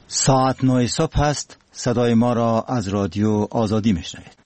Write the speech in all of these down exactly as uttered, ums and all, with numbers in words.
ساعت نه صبح است. صدای ما را از رادیو آزادی میشنوید.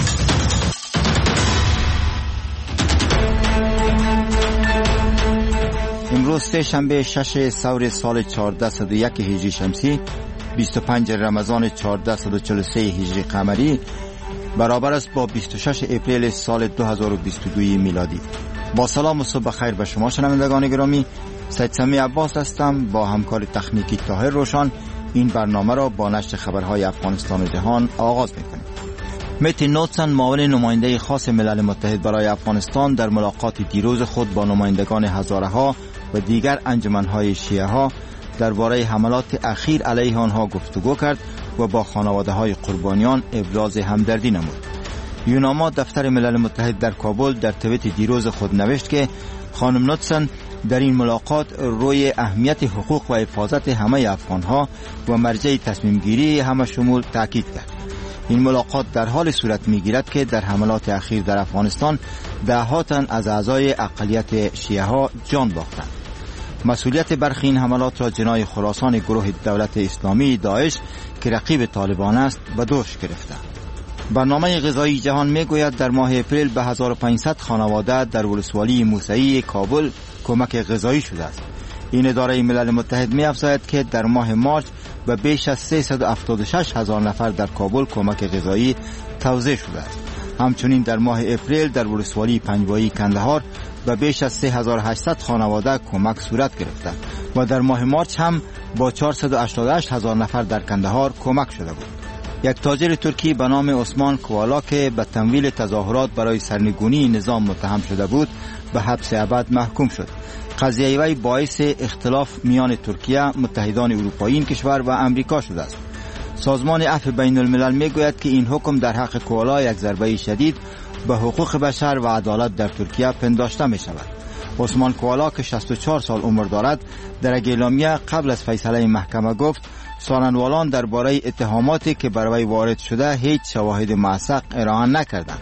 امروز سه شنبه شش سور سال چهارصد و یک هجری شمسی، بیست و پنج رمضان چهارصد و چهل و سه هجری قمری، برابر است با بیست و شش اپریل سال دو هزار و بیست و دو میلادی. با سلام و صبح خیر به شما شنوندگان گرامی. سید سمی عباس هستم. با همکار تکنیکی طاهر روشن این برنامه را با نشر خبرهای افغانستان و جهان آغاز می‌کنیم. متی نوتسن، معاون نماینده خاص ملل متحد برای افغانستان، در ملاقات دیروز خود با نمایندگان هزاره ها و دیگر انجمن‌های شیعه ها درباره حملات اخیر علیه آنها گفتگو کرد و با خانواده‌های قربانیان ابراز همدردی نمود. یوناما، دفتر ملل متحد در کابل، در توییت دیروز خود نوشت که خانم نوتسن در این ملاقات روی اهمیت حقوق و حفاظت همه افغانها و مرجع تصمیم گیری همه شمول تاکید کرد. این ملاقات در حال صورت میگیرد که در حملات اخیر در افغانستان ده ها تن از اعضای اقلیت شیعه ها جان باختند. مسئولیت برخی این حملات را جنای خراسان گروه دولت اسلامی داعش که رقیب طالبان است به دوش گرفته. برنامه غذایی جهان میگوید در ماه اپریل به هزار و پانصد خانواده در ولسوالی موسعی کابل کمک غذایی شده است. این اداره ملل متحد می‌افزاید که در ماه مارس به بیش از سیصد و هفتاد و شش هزار نفر در کابل کمک غذایی توزیع شده است. همچنین در ماه اپریل در ولسوالی پنجوایی کندهار به بیش از سه هزار و هشتصد خانواده کمک صورت گرفته و در ماه مارس هم با چهارصد و هشتاد و هشت هزار نفر در کندهار کمک شده بود. یک تاجر ترکی به نام عثمان کوالا که به تمویل تظاهرات برای سرنگونی نظام متهم شده بود به حبس ابد محکوم شد. قضیه وی باعث اختلاف میان ترکیه، متحدان اروپایی این کشور و امریکا شده است. سازمان عفو بین الملل میگوید که این حکم در حق کوالا یک ضربه شدید به حقوق بشر و عدالت در ترکیه پنداشته می شود. عثمان کوالا که شصت و چهار سال عمر دارد در یک اعلامیه قبل از فیصله محکمه گفت سخنوران درباره اتهاماتی که بر وی وارد شده هیچ شواهد موثق ارائه نکردند.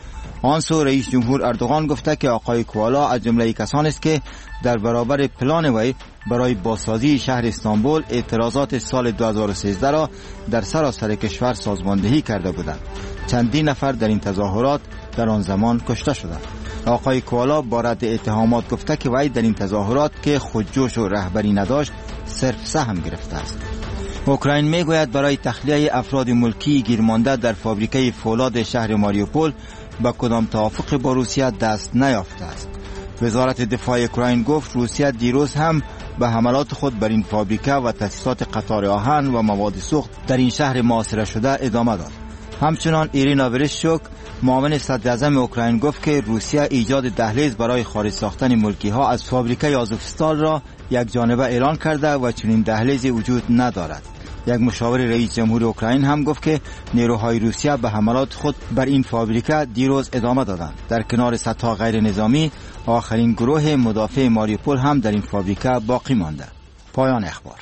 آن سو رئیس جمهور اردوغان گفته که آقای کوالا از جمله کسانی است که در برابر پلان وی برای بازسازی شهر استانبول اعتراضات سال دو هزار و سیزده را در سراسر کشور سازماندهی کرده بودند. چندین نفر در این تظاهرات در آن زمان کشته شدند. آقای کوالا با رد اتهامات گفته که وی در این تظاهرات که خودجوش و رهبری نداشت صرف سهم گرفته است. اوکراین میگوید برای تخلیه افراد ملکی گیرمانده در فابریکه فولاد شهر ماریوپول با کدام توافق با روسیه دست نیافته است. وزارت دفاع اوکراین گفت روسیه دیروز هم به حملات خود بر این فابریکه و تأسیسات قطار آهن و مواد سوخت در این شهر محاصره شده ادامه داد. همچنان ایرینا ورشچوک، معاون صدر اعظم اوکراین گفت که روسیه ایجاد دهلیز برای خارج ساختن ملکی ها از فابریکه آزوفستال را یک جانبه اعلان کرده و چنین دهلیزی وجود ندارد. یک مشاور رئیس جمهور اوکراین هم گفت که نیروهای روسیه به حملات خود بر این فابریکه دیروز ادامه دادند. در کنار صدها غیر نظامی، آخرین گروه مدافع ماریوپول هم در این فابریکه باقی مانده. پایان اخبار.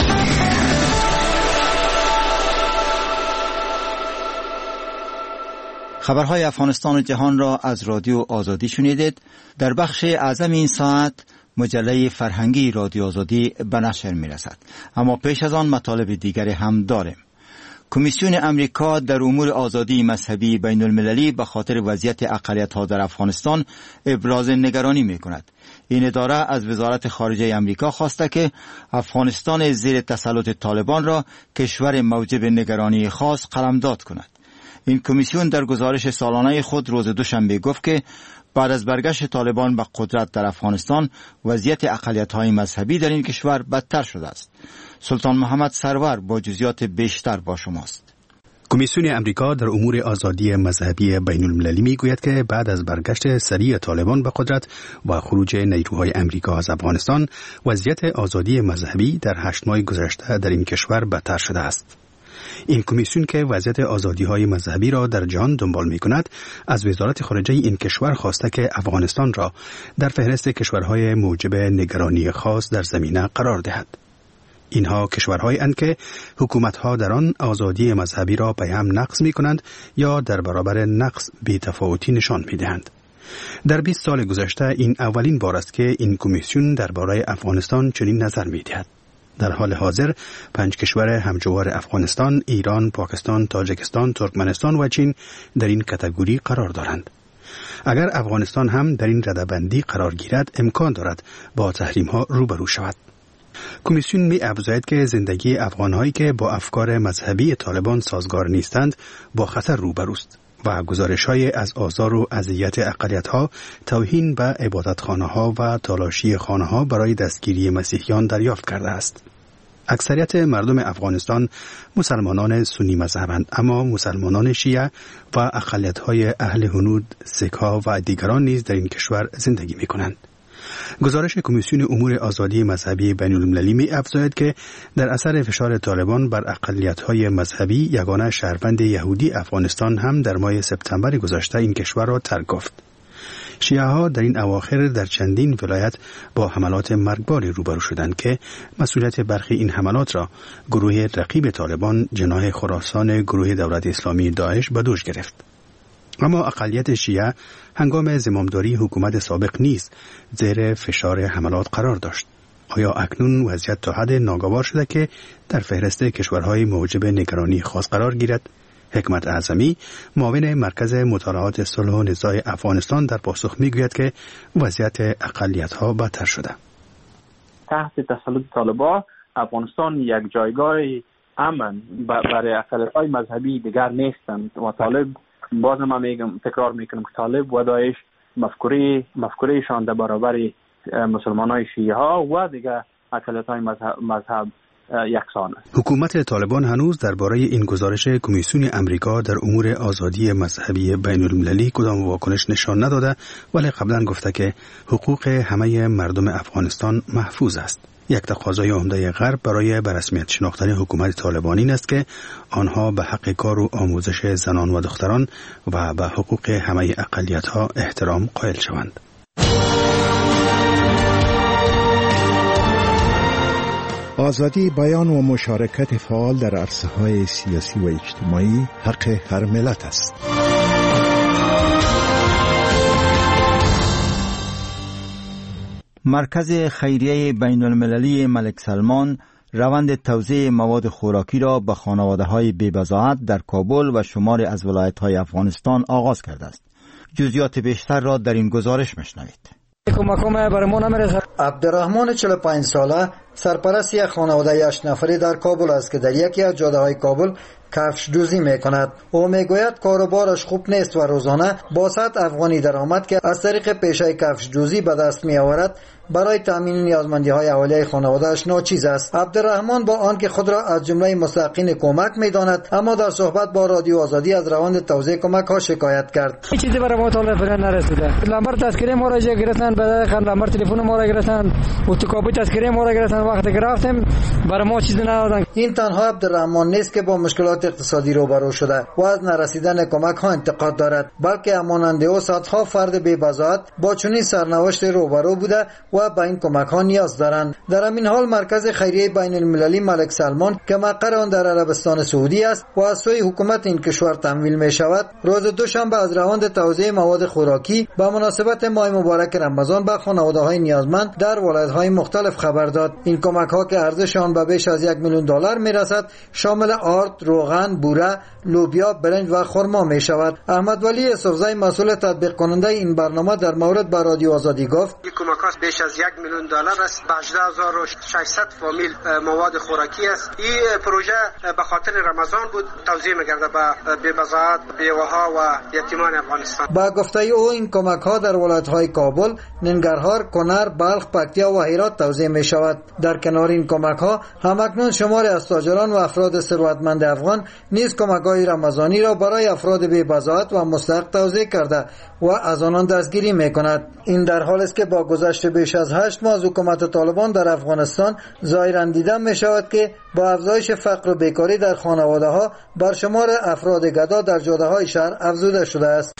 خبرهای افغانستان و جهان را از رادیو آزادی شنیدید. در بخش اعظم این ساعت مجله فرهنگی رادیو آزادی به نشر می رسد. اما پیش از آن مطالب دیگری هم داریم. کمیسیون امریکا در امور آزادی مذهبی بین المللی به خاطر وضعیت اقلیت ها در افغانستان ابراز نگرانی می کند. این اداره از وزارت خارجه امریکا خواسته که افغانستان زیر تسلط طالبان را کشور موجب نگرانی خاص قلمداد کند. این کمیسیون در گزارش سالانه خود روز دوشنبه گفت که بعد از برگشت طالبان به قدرت در افغانستان وضعیت اقلیت‌های مذهبی در این کشور بدتر شده است. سلطان محمد سرور با جزئیات بیشتر با شماست. کمیسیون امریکا در امور آزادی مذهبی بین المللی می گوید که بعد از برگشت سریع طالبان به قدرت و خروج نیروهای امریکا از افغانستان وضعیت آزادی مذهبی در هشت ماه گذشته در این کشور بدتر شده است. این کمیسیون که وضعیت آزادی‌های مذهبی را در جهان دنبال می‌کند، از وزارت خارجه این کشور خواسته که افغانستان را در فهرست کشورهای موجب نگرانی خاص در زمینه قرار دهد. اینها کشورهایی اند که حکومت‌ها در آن آزادی مذهبی را به هم نقض می‌کنند یا در برابر نقض بی‌تفاوتی نشان می‌دهند. در بیست سال گذشته این اولین بار است که این کمیسیون درباره افغانستان چنین نظر می‌دهد. در حال حاضر پنج کشور همجوار افغانستان، ایران، پاکستان، تاجیکستان، ترکمنستان و چین در این کاتگوری قرار دارند. اگر افغانستان هم در این رده‌بندی قرار گیرد، امکان دارد با تحریم‌ها روبرو شود. کمیسیون می افزاید که زندگی افغان‌هایی که با افکار مذهبی طالبان سازگار نیستند با خطر روبروست و گزارش‌های از آزار و اذیت اقلیت‌ها، توهین به عبادتخانه‌ها و تالاشی خانه‌ها برای دستگیری مسیحیان دریافت کرده است. اکثریت مردم افغانستان مسلمانان سنی مذهبند، اما مسلمانان شیعه و اقلیت‌های اهل هنود، سیک‌ها و دیگران نیز در این کشور زندگی می‌کنند. گزارش کمیسیون امور آزادی مذهبی بین‌المللی می افزاید که در اثر فشار طالبان بر اقلیت‌های مذهبی، یگانه شهروند یهودی افغانستان هم در ماه سپتامبر گذشته این کشور را ترک گفت. شیعه ها در این اواخر در چندین ولایت با حملات مرگباری روبرو شدند که مسئولیت برخی این حملات را گروه رقیب طالبان جناح خراسان گروه دولت اسلامی داعش به دوش گرفت. اما اقلیت شیعه هنگام زمامداری حکومت سابق نیز زیر فشار حملات قرار داشت. آیا اکنون وضعیت تا حد ناگوار شده که در فهرست کشورهای موجب نگرانی خاص قرار گیرد؟ حکمت اعظمی، معاون مرکز مطالعات صلح و نزاع افغانستان، در پاسخ میگوید که وضعیت اقلیت‌ها بدتر شده. تحت تسلط طالبان افغانستان یک جایگاه امن برای اقلیت‌های مذهبی دیگر نیستند و طالب، باز من میگم تکرار میکنم که طالب و داعش مفکوره مفکورهشان در برابر مسلمانای شیعه ها و دیگر اقلیت‌های مذهب, مذهب یکسان است. حکومت طالبان هنوز درباره این گزارش کمیسیون امریکا در امور آزادی مذهبی بین المللی کدام واکنش نشان نداده، ولی قبلا گفته که حقوق همه مردم افغانستان محفوظ است. یک تقاضای عمده غرب برای به رسمیت شناختن حکومت طالبان این است که آنها به حق کار و آموزش زنان و دختران و به حقوق همه اقلیت‌ها احترام قائل شوند. آزادی بیان و مشارکت فعال در عرصه‌های سیاسی و اجتماعی حق هر ملت است. مرکز خیریه بین المللی ملک سلمان روند توزیع مواد خوراکی را به خانواده‌های بی‌بضاعت در کابل و شماری از ولایت‌های افغانستان آغاز کرده است. جزئیات بیشتر را در این گزارش میشنوید. عبدالرحمن چهل و پنج ساله سرپرست یک خانواده هشت نفری در کابل است که در یکی از جاده‌های کابل کفش دوزی میکند. او میگوید کاروبارش خوب نیست و روزانه با صد افغانی درآمد که از طریق پیشه کفش دوزی به دست میآورد برای تامین نیازمندی‌های اولیه خانواده‌اش ناچیز است. عبدالرحمن با آنکه خود را از جمله مستحقین کمک می‌داند، اما در صحبت با رادیو آزادی از روند توزیع کمک‌ها شکایت کرد. هیچ چیزی برای ما تا الان نرسیده. لامبر تذکره ما را گرفتن، بعد خان لامبر تلفن ما را گرفتن، اتوکابی تذکره ما را گرفتن، وقتی که رفتیم برای ما چیزی ندادن. این تنها عبدالرحمن نیست که با مشکلات اقتصادی روبرو شده و از نرسیدن کمک‌ها انتقاد دارد، بلکه همانند او صدها فرد بی‌بضاعت با چنین سرنوشت روبرو بوده و به این کمک‌ها نیاز دارند. در همین حال مرکز خیریه بین المللی ملک سلمان که مقر آن در عربستان سعودی است و از سوی حکومت این کشور تمویل می شود، روز دوشنبه از روند توزیع مواد خوراکی به مناسبت ماه مبارک رمضان به خانواده‌های نیازمند در ولایت‌های مختلف خبر داد. این کمک‌ها که ارزش آن به بیش از یک میلیون دلار می‌رسد، شامل آرد، روغن، بوره، لوبیا، برنج و خرما می‌شود. احمد ولی یوسفزی مسئول تطبیق کننده این برنامه در مورد با رادیو آزادی گفت: این کمک‌ها بیش از یک میلیون دلار است، به هجده هزار و ششصد فامیل مواد خوراکی است. این پروژه به خاطر رمضان بود توزیع می‌گرده به بی‌بضاعت، بیوه‌ها و یتیمان افغانستان. با گفته او این کمک‌ها در ولایت‌های کابل، ننگرهار، کنر، بلخ، پکتیا و هرات توزیع می‌شود. در کنار این کمک‌ها همکنون شماری از تاجران و افراد ثروتمند افغان نیز کمک‌های رمضانی را برای افراد بی‌بضاعت و مستحق توزیع کرده و از آنان دستگیری می‌کند. این در حالی است که با گذشت بیش از هشت ماه از حکومت طالبان در افغانستان ظاهراً دیده می‌شود که با افزایش فقر و بیکاری در خانواده‌ها بر شمار افراد گدا در جاده‌های شهر افزوده شده است.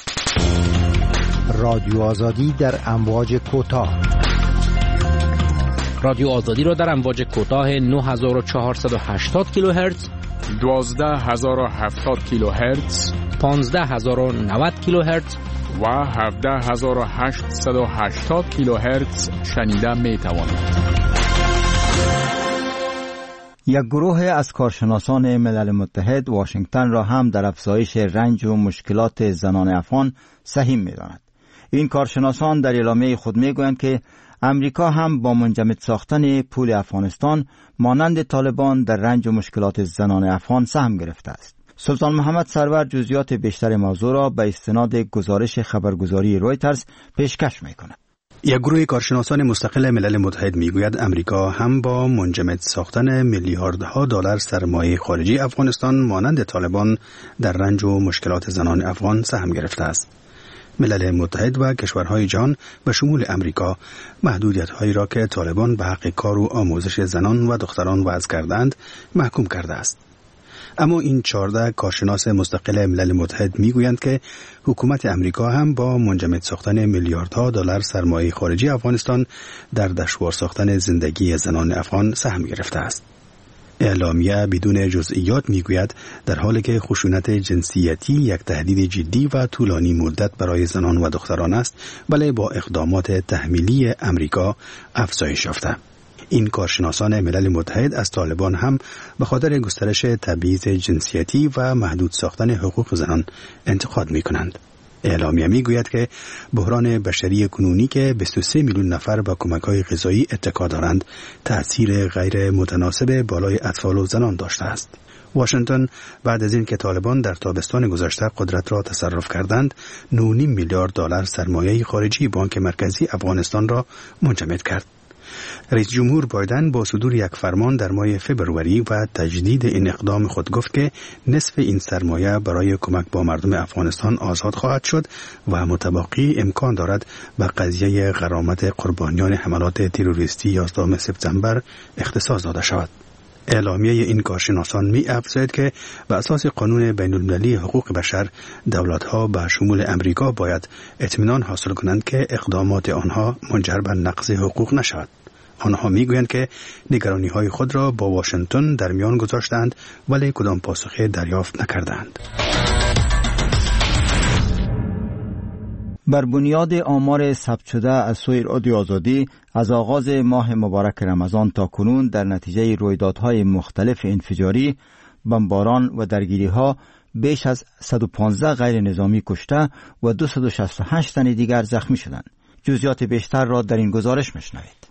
رادیو آزادی در امواج کوتاه. رادیو آزادی را در امواج کوتاه نه هزار و چهارصد و هشتاد کیلوهرتز، دوازده هزار و هفتاد کیلوهرتز، پانزده هزار و نود کیلوهرتز و هفده هزار و هشتصد و هشتاد کیلوهرتز شنیده می توانید. یک گروه از کارشناسان ملل متحد واشنگتن را هم در افزایش رنج و مشکلات زنان افغان سهیم می‌داند. این کارشناسان در اعلامیه خود می‌گویند که امریکا هم با منجمد ساختن پول افغانستان مانند طالبان در رنج و مشکلات زنان افغان سهم گرفته است. سلطان محمد سرور جزئیات بیشتر موضوع را به استناد گزارش خبرگزاری رویترز پیشکش می‌کند. یک گروه کارشناسان مستقل ملل متحد میگوید امریکا هم با منجمد ساختن میلیاردها دلار سرمایه خارجی افغانستان مانند طالبان در رنج و مشکلات زنان افغان سهم گرفته است. ملل متحد و کشورهای جهان به شمول امریکا محدودیت‌هایی را که طالبان به حق کار و آموزش زنان و دختران وضع کردند محکوم کرده است. اما این چهارده کارشناس مستقل ملل متحد میگویند که حکومت امریکا هم با منجمد ساختن میلیاردها دلار سرمایه خارجی افغانستان در دشوار ساختن زندگی زنان افغان سهم گرفته است. اعلامیه بدون جزئیات میگوید در حالی که خشونت جنسیتی یک تهدید جدی و طولانی مدت برای زنان و دختران است، ولی با اقدامات تحمیلی امریکا افزایش یافته. این کارشناسان ملل متحد از طالبان هم به خاطر گسترش تبعیض جنسیتی و محدود ساختن حقوق زنان انتقاد می کنند. اعلامیه می گوید که بحران بشری کنونی که بیست و سه میلیون نفر به کمک‌های غذایی اتکا دارند، تأثیر غیر متناسب بالای اطفال و زنان داشته است. واشنگتن بعد از این که طالبان در تابستان گذشته قدرت را تصرف کردند، نه و نیم میلیارد دلار سرمایه خارجی بانک مرکزی افغانستان را منجمد کرد. رئیس جمهور بایدن با صدور یک فرمان در ماه فبروری و تجدید این اقدام خود گفت که نصف این سرمایه برای کمک با مردم افغانستان آزاد خواهد شد و متبقی امکان دارد به قضیه غرامت قربانیان حملات تروریستی یازدهم سپتامبر اختصاص داده شود. اعلامیه این کارشناسان می افزاید که به اساس قانون بین المللی حقوق بشر دولت‌ها به شمول امریکا باید اطمینان حاصل کنند که اقدامات آنها منجر به نقض حقوق نشود. آنها میگویند که نگرانی‌های خود را با واشنگتن در میان گذاشتند ولی کدام پاسخی دریافت نکردند. بر بنیاد آمار ثبت شده از سوی رادیو آزادی از آغاز ماه مبارک رمضان تا کنون در نتیجه رویدادهای مختلف انفجاری، بمباران و درگیری‌ها بیش از صد و پانزده غیر نظامی کشته و دویست و شصت و هشت تن دیگر زخمی شدند. جزئیات بیشتر را در این گزارش میشنوید.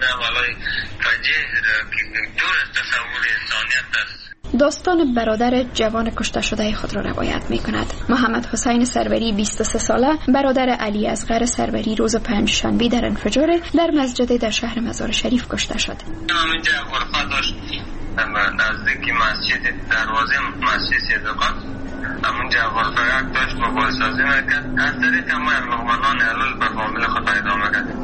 داستان برادر جوان کشته شده خود را روایت می کند. محمد حسین سروری بیست و سه ساله برادر علی اصغر سروری روز پنج شنبه در انفجار در مسجد در شهر مزار شریف کشته شد. همینجا غرفه داشت نزدیک مسجد دروازه مسجد صدقات، همونجا غرفه یک داشت با بازسازی میکرد. از طریق ما لغمنان علول به فامیل خود پیدا میکرد.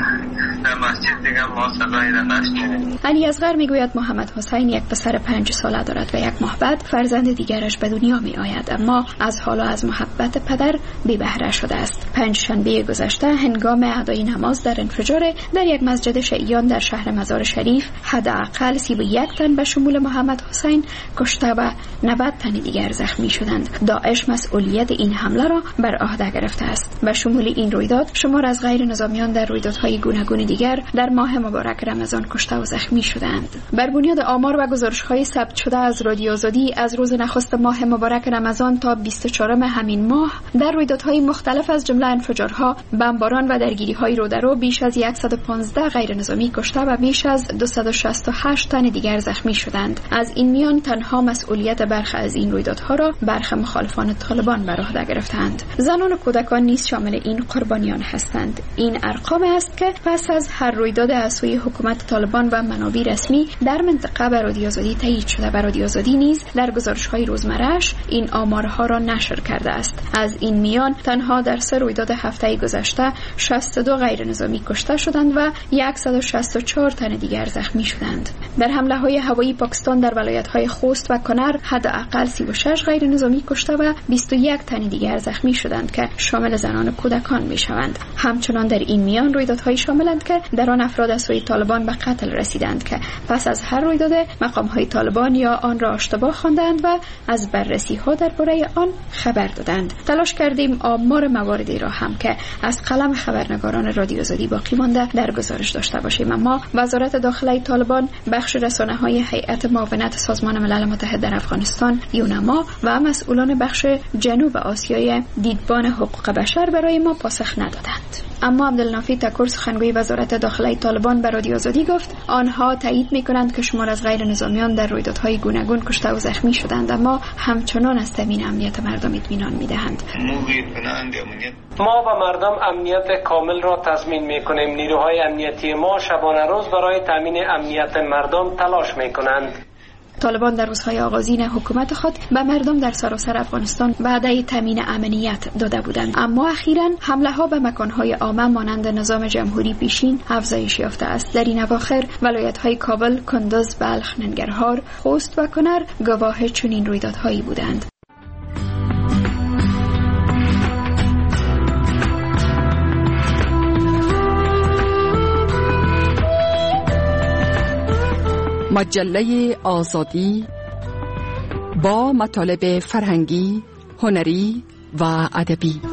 در مسجد دیگه ما صدایی را نشنیدیم. علی اصغر میگوید محمد حسین یک پسر پنج ساله دارد و یک ماه بعد فرزند دیگرش به دنیا می آید، اما از حال و از محبت پدر بی بهره شده است. پنج شنبه گذشته هنگام ادای نماز در انفجار در یک مسجد شیعیان در شهر مزار شریف حداقل سی و یک تن به شمول محمد حسین کشته و نود تن دیگر زخمی شدند. داعش مسئولیت این حمله را بر عهده گرفته است. به شمول این رویداد شمار از غیر نظامیان در رویدادهای گوناگون دیگر در ماه مبارک رمضان کشته و زخمی شدند. بر بنیاد آمار و گزارش‌های ثبت شده از رادیو آزادی از روز نخست ماه مبارک رمضان تا بیست و چهارم همین ماه در رویدادهای مختلف از جمله انفجارها، بمباران و درگیری‌های رودرو بیش از صد و پانزده غیر نظامی کشته و بیش از دویست و شصت و هشت تن دیگر زخمی شدند. از این میان تنها مسئولیت برخی از این رویدادها را برخی مخالفان طالبان بر عهده گرفتند. زنان و کودکان نیز شامل این قربانیان هستند. این ارقام است که پس از هر رویداد از سوی حکومت طالبان و منابع رسمی در منطقه بر رادیو آزادی تایید شده. بر رادیو آزادی نیز در گزارش‌های روزمره‌اش این آمارها را نشر کرده است. از این میان تنها در سه رویداد هفته گذشته شصت و دو غیر نظامی کشته شدند و صد و شصت و چهار تن دیگر زخمی شدند. در حمله‌های هوایی پاکستان در ولایت‌های خوست و کنر حداقل سی و شش غیر نظامی کشته و بیست و یک تن دیگر زخمی شدند که شامل زنان و کودکان می‌شوند. همچنان در این میان رویدادهای شاملند که در آن افراد از سوی طالبان به قتل رسیدند که پس از هر رویداد مقام‌های طالبان یا آن را اشتباه خواندند و از بررسی‌ها درباره آن خبر دادند. تلاش کردیم آمار مواردی را هم که از قلم خبرنگاران رادیو آزادی باقی مانده در گزارش داشته باشیم، اما وزارت داخلی طالبان به بخش رسانه‌های هیئت معاونت سازمان ملل متحد در افغانستان یونما و مسئولان بخش جنوب آسیای دیدبان حقوق بشر برای ما پاسخ ندادند. اما عبدالنافی تکور سخنگوی وزارت داخلی طالبان به رادیو آزادی گفت آنها تایید می‌کنند که شمار از غیر نظامیان در رویدادهای گوناگون کشته و زخمی شدند، اما همچنان از تامین امنیت مردم اطمینان می‌دهند. ما و مردم امنیت کامل را تضمین می‌کنیم. نیروهای امنیتی ما شبانه روز برای تامین امنیت مردم تلاش می‌کنند. طالبان در روزهای آغازین حکومت خود به مردم در سراسر افغانستان وعده تامین امنیت داده بودند، اما اخیراً حمله ها به مکانهای عامه مانند نظام جمهوری پیشین افزایش یافته است. در این اواخر ولایت‌های کابل، کندز، بلخ، ننگرهار، خوست و کنر گواه چنین رویدادهایی بودند. مجله آزادی با مطالب فرهنگی، هنری و ادبی.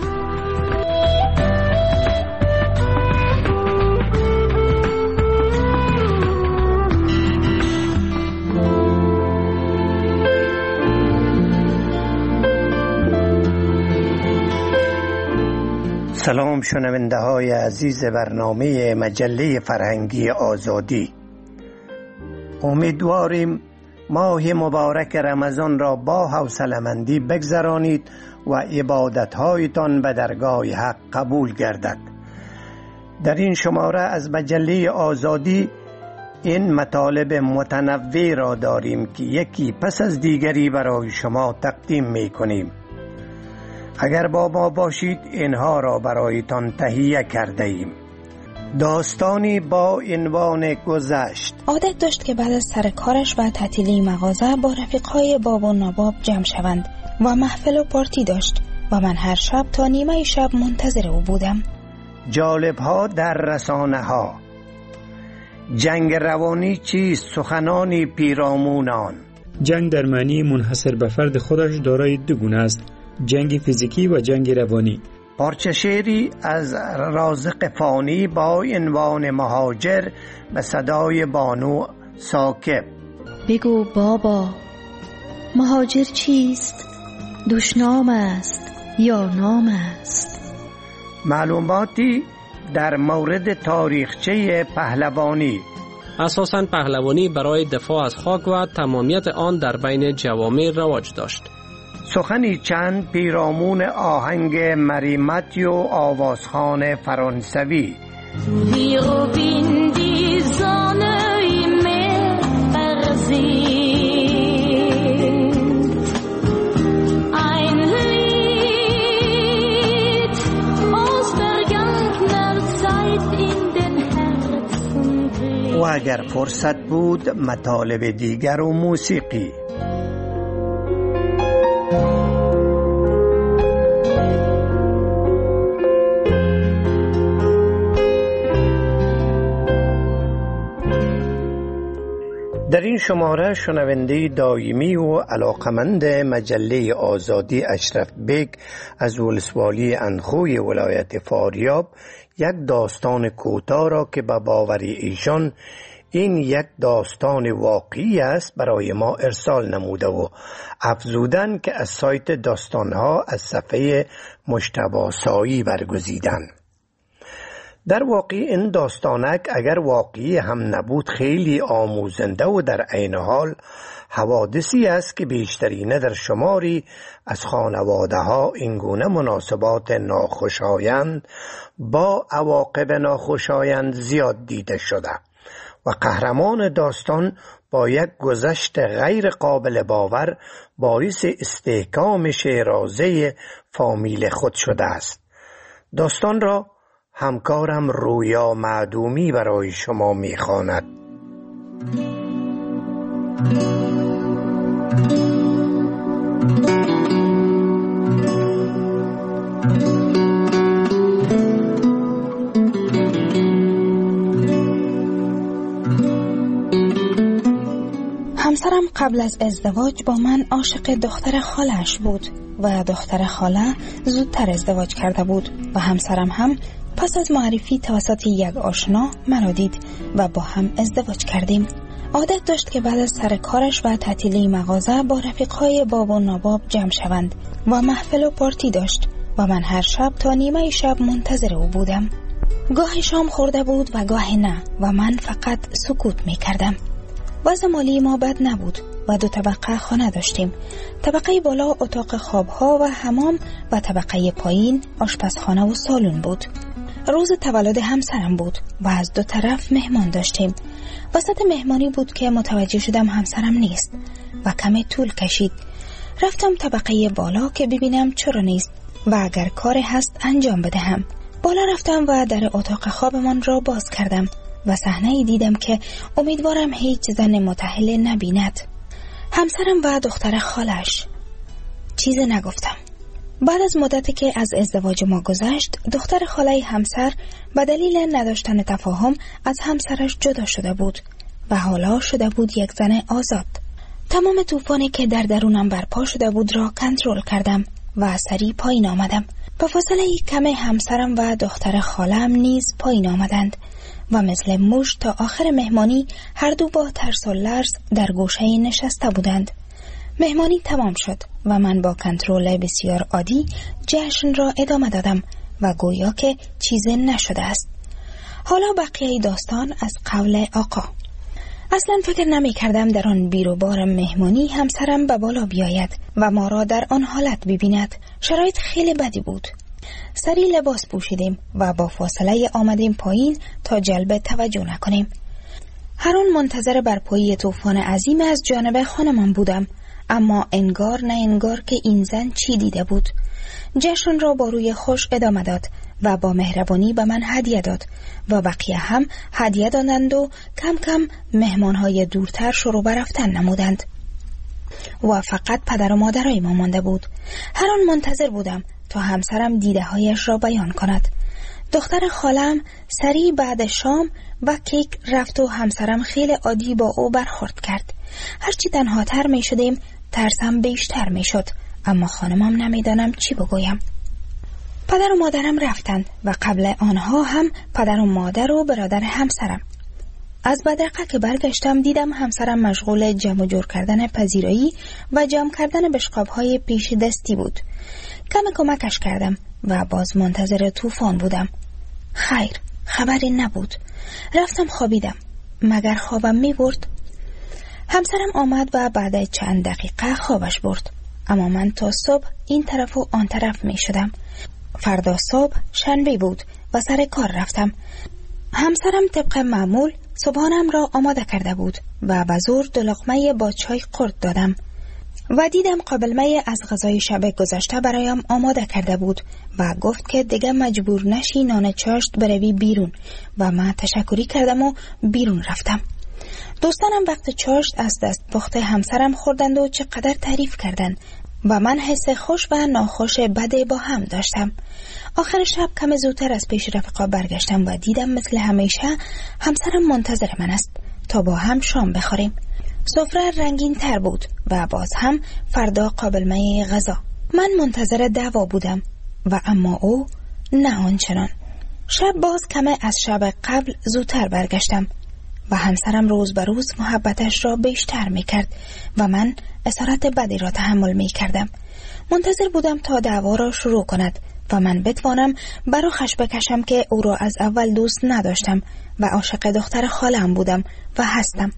سلام شنونده های عزیز برنامه مجله فرهنگی آزادی. امیدواریم ماه مبارک رمضان را با حوصله‌مندی بگذرانید و عبادت‌هایتان به درگاه حق قبول گردد. در این شماره از مجله آزادی این مطالب متنوع را داریم که یکی پس از دیگری برای شما تقدیم می‌کنیم. اگر با ما باشید اینها را برایتان تهیه کرده ایم. داستانی با عنوان گذشت. عادت داشت که بعد از سر کارش و تعطیلی مغازه با رفیقهای باب و ناباب جمع شوند و محفل و پارتی داشت و من هر شب تا نیمه شب منتظر او بودم. جالب ها در رسانه ها. جنگ روانی چیست؟ سخنانی پیرامونان. جنگ در معنی منحصر به فرد خودش دارای دو گونه است: جنگ فیزیکی و جنگ روانی. پارچه شعری از رازق فانی با عنوان مهاجر به صدای بانو ساکب. بگو بابا، مهاجر چیست؟ دشنام است یا نام است؟ معلوماتی در مورد تاریخچه پهلوانی. اساساً پهلوانی برای دفاع از خاک و تمامیت آن در بین جوامع رواج داشت. سخنی چند پیرامون آهنگ مریمت و آوازخوان فرانسوی. و اگر فرصت بود مطالب دیگر و موسیقی. در این شماره شنونده دائمی و علاقمند مجله آزادی اشرف بیگ از ولسوالی انخوی ولایت فاریاب یک داستان کوتاه را که به باور ایشان این یک داستان واقعی است برای ما ارسال نموده و افزودن که از سایت داستانها از صفحه مجتبی سایی برگزیدن. در واقع این داستانک اگر واقعی هم نبود خیلی آموزنده و در عین حال حوادثی است که بیشترینه در شماری از خانواده ها اینگونه مناسبات ناخوشایند با عواقب ناخوشایند زیاد دیده شده و قهرمان داستان با یک گذشت غیر قابل باور باعث استحکام شیرازه فامیل خود شده است. داستان را همکارم رویا معدومی برای شما میخواند. همسرم قبل از ازدواج با من عاشق دختر خالش بود و دختر خاله زودتر ازدواج کرده بود و همسرم هم پس از معرفی توسط یک آشنا مرا دید و با هم ازدواج کردیم. عادت داشت که بعد از سر کارش و تعطیلی مغازه با رفیقهای باب و ناباب جمع شوند و محفل و پارتی داشت و من هر شب تا نیمه شب منتظر او بودم. گاه شام خورده بود و گاه نه و من فقط سکوت می کردم. وضع مالی ما بد نبود و دو طبقه خانه داشتیم. طبقه بالا اتاق خوابها و حمام و طبقه پایین آشپزخانه و سالن بود. روز تولد همسرم بود و از دو طرف مهمان داشتیم. وسط مهمانی بود که متوجه شدم همسرم نیست و کمی طول کشید. رفتم طبقه بالا که ببینم چرا نیست و اگر کاری هست انجام بدهم. بالا رفتم و در اتاق خوابمان را باز کردم و صحنه‌ای دیدم که امیدوارم هیچ زن متأهل نبیند. همسرم و دختر خالش. چیزی نگفتم. بعد از مدتی که از ازدواج ما گذشت، دختر خاله همسر به دلیل نداشتن تفاهم از همسرش جدا شده بود و حالا شده بود یک زن آزاد. تمام طوفانی که در درونم برپا شده بود را کنترل کردم و سریع پایین آمدم. به فاصله کمی همسرم و دختر خالم نیز پایین آمدند و مثل موش تا آخر مهمانی هر دو با ترس و لرز در گوشه نشسته بودند. مهمانی تمام شد و من با کنترل بسیار عادی جشن را ادامه دادم و گویا که چیزی نشده است. حالا بقیه داستان از قول آقا. اصلا فکر نمی کردم در آن بیروبار مهمانی همسرم به بالا بیاید و ما را در آن حالت ببیند. شرایط خیلی بدی بود. سری لباس پوشیدیم و با فاصله آمدیم پایین تا جلب توجه نکنیم. هر آن منتظر برپایی طوفان عظیم از جانب خانمان بودم، اما انگار نه انگار که این زن چی دیده بود. جشن را با روی خوش ادامه داد و با مهربانی به من هدیه داد و بقیه هم هدیه دادند و کم کم مهمانهای دورتر شروع به رفتن نمودند و فقط پدر و مادرای ما مانده بود. هر آن منتظر بودم تا همسرم دیده هایش را بیان کند. دختر خالم سریع بعد شام و کیک رفت و همسرم خیلی عادی با او برخورد کرد. هرچی تنها تر می شدیم ترسم بیشتر می شد، اما خانمم نمیدانم چی بگویم. پدر و مادرم رفتند و قبل آنها هم پدر و مادر و برادر همسرم. از بدرقه که برگشتم دیدم همسرم مشغول جمع و جور کردن پذیرایی و جمع کردن بشقاب‌های پیش دستی بود. کم کمکش کردم و باز منتظر طوفان بودم. خیر، خبری نبود. رفتم خوابیدم. مگر خوابم می برد؟ همسرم آمد و بعد چند دقیقه خوابش برد. اما من تا صبح این طرف و آن طرف می شدم. فردا صبح شنبه بود و سر کار رفتم. همسرم طبق معمول صبحانم را آماده کرده بود و به زور دو لقمه با چای قورت دادم و دیدم قابلمه از غذای شب گذشته برایم آماده کرده بود و گفت که دیگه مجبور نشی نان چاشت بروی بیرون و من تشکری کردم و بیرون رفتم. دوستانم وقت چاشت از دست پخت همسرم خوردند و چقدر تعریف کردند و من حس خوش و ناخوش بده با هم داشتم. آخر شب کم زودتر از پیش رفقا برگشتم و دیدم مثل همیشه همسرم منتظر من است تا با هم شام بخوریم. سفره رنگین تر بود و باز هم فردا قابلمه غذا. من منتظر دعوا بودم و اما او نه آنچنان. شب باز کم از شب قبل زودتر برگشتم و همسرم روز به روز محبتش را بیشتر می کرد و من اسارت بدی را تحمل می کردم. منتظر بودم تا دعوا را شروع کند و من بتوانم براخش بکشم که او را از اول دوست نداشتم و عاشق دختر خالم بودم و هستم.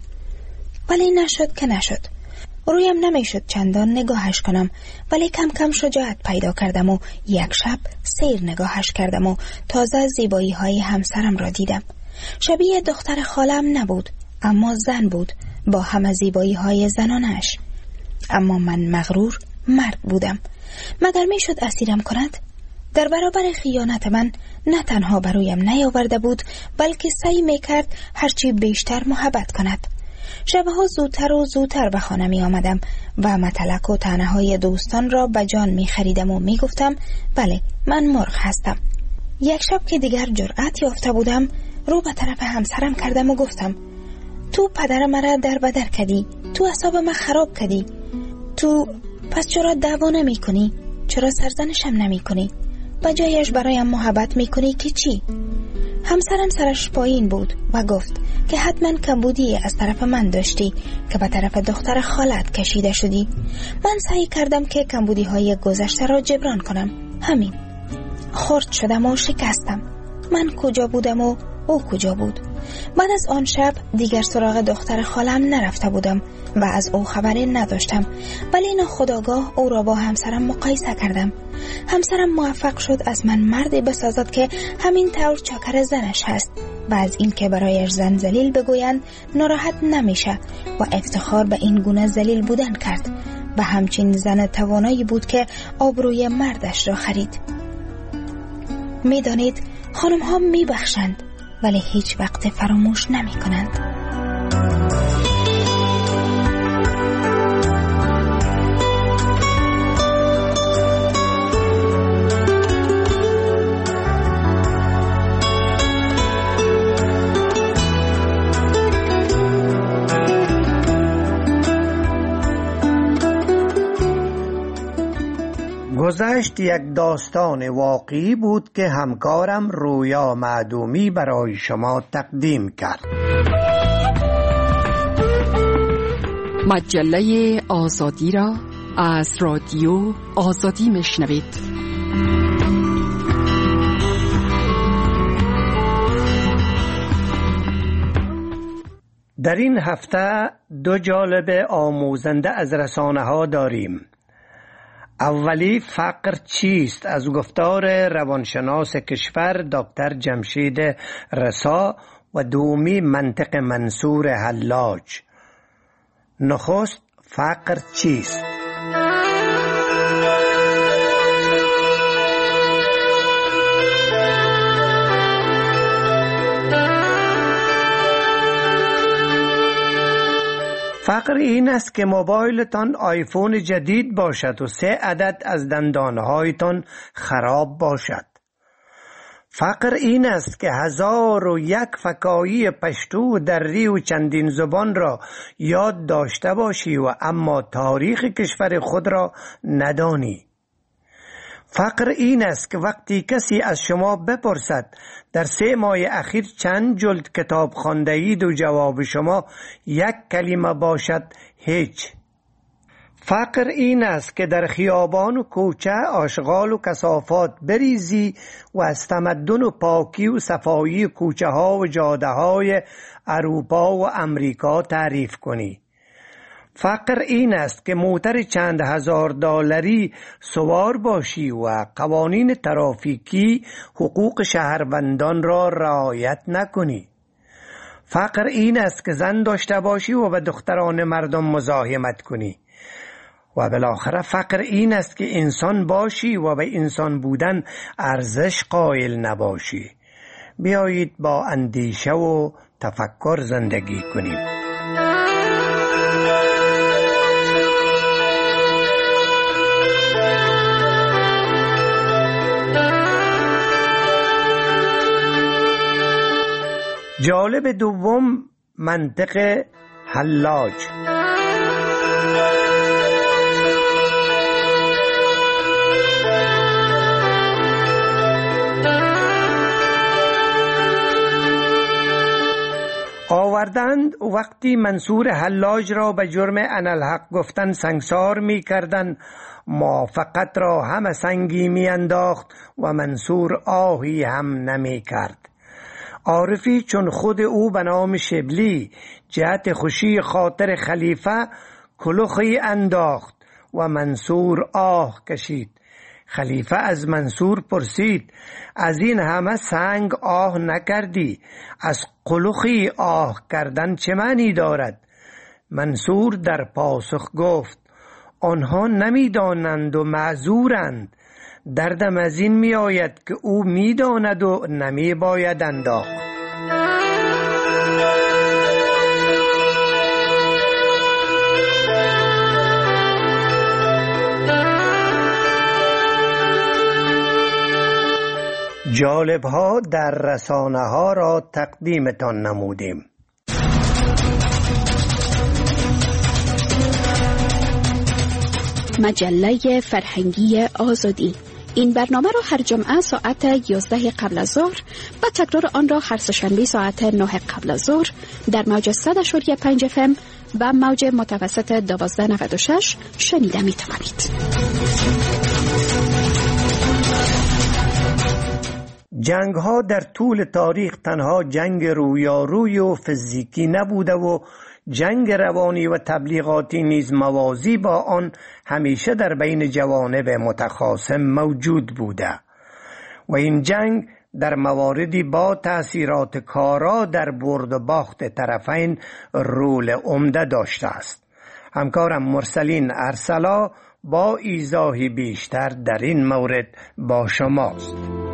ولی نشد که نشد. رویم نمیشد چندان نگاهش کنم، ولی کم کم شجاعت پیدا کردم و یک شب سیر نگاهش کردم و تازه زیبایی های همسرم را دیدم. شبیه دختر خالم نبود، اما زن بود با همه زیبایی های زنانش. اما من مغرور مرد بودم. مگر میشد اسیرم کند؟ در برابر خیانت من نه تنها برایم نیاورده بود، بلکه سعی میکرد هرچی بیشتر محبت کند. شبها زودتر و زودتر به خانه می آمدم و متلک و طعنه های دوستان را به جان می خریدم و می گفتم بله من مرغ هستم. یک شب که دیگر جرأت یافته بودم رو به طرف همسرم کردم و گفتم تو پدر مرا در بدر کردی، تو اعصاب من خراب کردی، تو پس چرا دعوا نمی کنی؟ چرا سرزنشم نمی کنی؟ بجایش برایم محبت می کنی که چی؟ همسرم سرش پایین بود و گفت که حتما کمبودی از طرف من داشتی که به طرف دختر خالت کشیده شدی. من سعی کردم که کمبودی های گذشته را جبران کنم. همین. خرد شدم و شکستم. من کجا بودم و او کجا بود؟ بعد از آن شب دیگر سراغ دختر خالم نرفته بودم و از او خبری نداشتم، ولی ناخودآگاه او را با همسرم مقایسه کردم. همسرم موفق شد از من مردی بسازد که همین طور چاکر زنش هست و از این که برایش زن ذلیل بگویند ناراحت نمیشه و افتخار به این گونه ذلیل بودن کرد و همچین زن توانایی بود که آبروی مردش را خرید. میدانید خانم ها می بخشند ولی هیچ وقت فراموش نمی کنند. گذشت یک داستان واقعی بود که همکارم رویا معدومی برای شما تقدیم کرد. مجله آزادی را از رادیو آزادی میشنوید. در این هفته دو جالب آموزنده از رسانه ها داریم. اولی فقر چیست از گفتار روانشناس کشور دکتر جمشید رسا و دومی منطق منصور حلاج. نخست فقر چیست؟ فقر این است که موبایلتان آیفون جدید باشد و سه عدد از دندانهایتان خراب باشد. فقر این است که هزار و یک فکایی پشتو دری و چندین زبان را یاد داشته باشی و اما تاریخ کشور خود را ندانی. فقر این است که وقتی کسی از شما بپرسد در سه ماه اخیر چند جلد کتاب خوانده اید و جواب شما یک کلمه باشد هیچ. فقر این است که در خیابان و کوچه آشغال و کثافات بریزی و از تمدن و پاکی و صفایی کوچه ها و جاده های اروپا و امریکا تعریف کنی. فقر این است که موتر چند هزار دلاری سوار باشی و قوانین ترافیکی حقوق شهروندان را رعایت نکنی. فقر این است که زن داشته باشی و به دختران مردم مزاحمت کنی. و بالاخره فقر این است که انسان باشی و به انسان بودن ارزش قائل نباشی. بیایید با اندیشه و تفکر زندگی کنیم. جالب دوم منطق حلاج. آوردند وقتی منصور حلاج را به جرم انالحق گفتن سنگسار می کردن، موافقت را هم سنگی می انداخت و منصور آهی هم نمی کرد. عارفی چون خود او به نام شبلی جهت خوشی خاطر خلیفه کلوخی انداخت و منصور آه کشید. خلیفه از منصور پرسید از این همه سنگ آه نکردی، از قلوخی آه کردن چه معنی دارد؟ منصور در پاسخ گفت آنها نمیدانند و معذورند. دردم از این می آید که او می داند و نمی باید انداخت. جالب ها در رسانه ها را تقدیمتان نمودیم. مجله فرهنگی آزادی، این برنامه را هر جمعه ساعت یازده قبل از ظهر و تکرار آن را هر سه‌شنبه ساعت نه قبل از ظهر در موج صد و پنج اف ام و موج متوسط دوازده نود و شش شنیده می توانید. جنگ ها در طول تاریخ تنها جنگ رویاروی و فیزیکی نبوده و جنگ روانی و تبلیغاتی نیز موازی با آن همیشه در بین جوانب متخاصم موجود بوده و این جنگ در مواردی با تأثیرات کارا در برد و باخت طرفین رول عمده داشته است. همکارم مرسلین ارسلا با ایضاحی بیشتر در این مورد با شماست.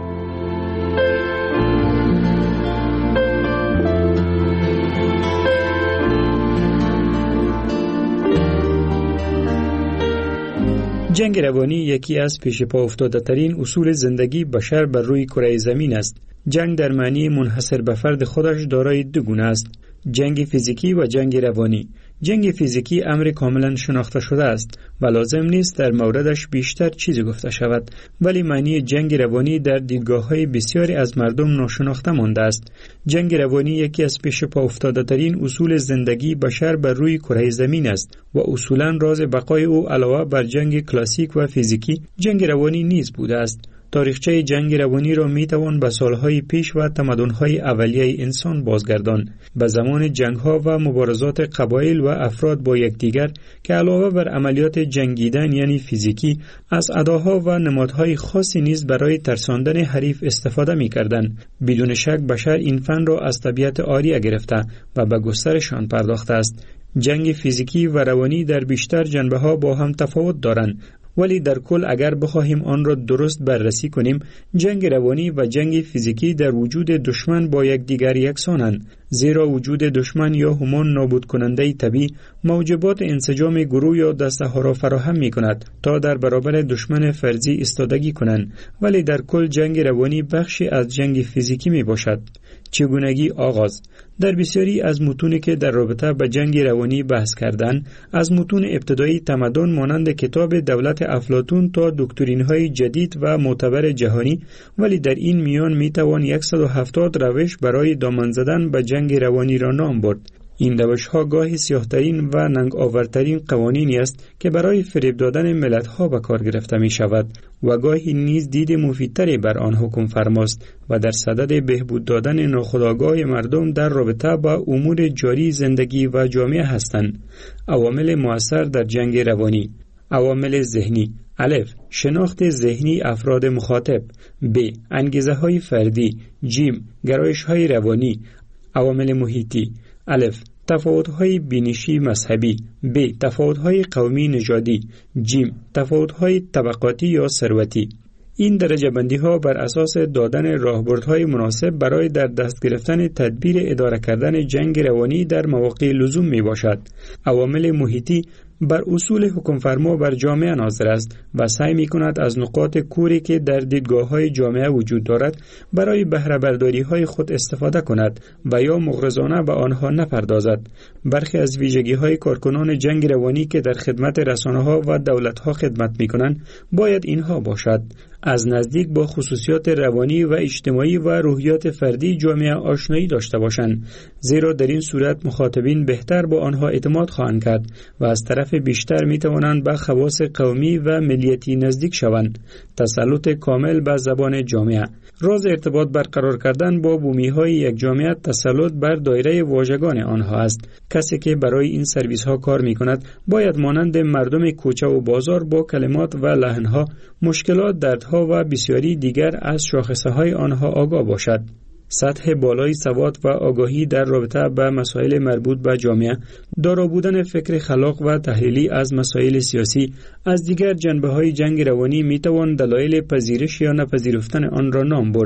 جنگ روانی یکی از پیش پا افتاده ترین اصول زندگی بشر بر روی کره زمین است. جنگ در معنی منحصر به فرد خودش دارای دو گونه است: جنگ فیزیکی و جنگ روانی. جنگ فیزیکی امر کاملا شناخته شده است و لازم نیست در موردش بیشتر چیزی گفته شود، ولی معنی جنگ روانی در دیدگاه‌های بسیاری از مردم ناشناخته مانده است. جنگ روانی یکی از پیش پا افتاده ترین اصول زندگی بشر بر روی کره زمین است و اصولا راز بقای او علاوه بر جنگ کلاسیک و فیزیکی جنگ روانی نیز بوده است. تاریخچه جنگ روانی را می توان به سالهای پیش و تمدن‌های اولیه انسان بازگردان، به زمان جنگ‌ها و مبارزات قبایل و افراد با یکدیگر که علاوه بر عملیات جنگیدن یعنی فیزیکی از اداها و نمادهای خاصی نیز برای ترساندن حریف استفاده می‌کردند. بدون شک بشر این فن را از طبیعت آریه گرفته و به گسترشان پرداخته است. جنگ فیزیکی و روانی در بیشتر جنبه‌ها با هم تفاوت دارند، ولی در کل اگر بخواهیم آن را درست بررسی کنیم، جنگ روانی و جنگ فیزیکی در وجود دشمن با یکدیگر یکسانند، زیرا وجود دشمن یا همان نابود کننده طبیعی موجبات انسجام گروه یا دسته ها را فراهم می کند تا در برابر دشمن فرضی ایستادگی کنند، ولی در کل جنگ روانی بخشی از جنگ فیزیکی می باشد. چگونگی آغاز؟ در بسیاری از متونی که در رابطه با جنگ روانی بحث کردن، از متون ابتدایی تمدن مانند کتاب دولت افلاطون تا دکترین‌های جدید و معتبر جهانی، ولی در این میان میتوان صد و هفتاد روش برای دامن زدن به جنگ روانی را نام برد. این روش‌ها گاهی سیاه‌ترین و ننگ آورترین قوانینی است که برای فریب دادن ملت‌ها به کار گرفته می شود و گاهی نیز دید مفیدتری بر آن حکم فرماست و در صدد بهبود دادن ناخودآگاه مردم در رابطه با امور جاری زندگی و جامعه هستند. عوامل مؤثر در جنگ روانی. عوامل ذهنی: الف، شناخت ذهنی افراد مخاطب. ب، انگیزه های فردی. جیم، گرایش های روانی. عوامل محیطی: الف، تفاوت‌های بینشی مذهبی. ب، تفاوت‌های قومی نژادی. جیم، تفاوت‌های طبقاتی یا ثروتی. این درجه بندی ها بر اساس دادن راهبردهای مناسب برای در دست گرفتن تدبیر اداره کردن جنگ روانی در مواقع لزوم می باشد. عوامل محیطی بر اصول حکم فرما بر جامعه ناظر است و سعی می کند از نقاط کوری که در دیدگاه های جامعه وجود دارد برای بهره برداری های خود استفاده کند و یا مغرضانه به آنها نپردازد. برخی از ویژگی های کارکنان جنگ روانی که در خدمت رسانه ها و دولت ها خدمت می کنند باید اینها باشد: از نزدیک با خصوصیات روانی و اجتماعی و روحیات فردی جامعه آشنایی داشته باشند، زیرا در این صورت مخاطبین بهتر با آنها اعتماد خواهند کرد و از طرف بیشتر می توانند به خواص قومی و ملیتی نزدیک شوند. تسلط کامل بر زبان جامعه. راز ارتباط برقرار کردن با بومی های یک جامعه تسلط بر دایره واژگان آنها است. کسی که برای این سرویس ها کار می کند باید مانند مردم کوچه و بازار با کلمات و لحن ها، مشکلات، دردها و بسیاری دیگر از شاخصه های آنها آگاه باشد. سطح بالای سواد و آگاهی در رابطه با مسائل مربوط به جامعه، دارا بودن فکر خلاق و تحلیلی از مسائل سیاسی. از دیگر جنبه‌های جنگ روانی میتوان دلایل پذیرش یا نپذیرفتن آن را نام برد.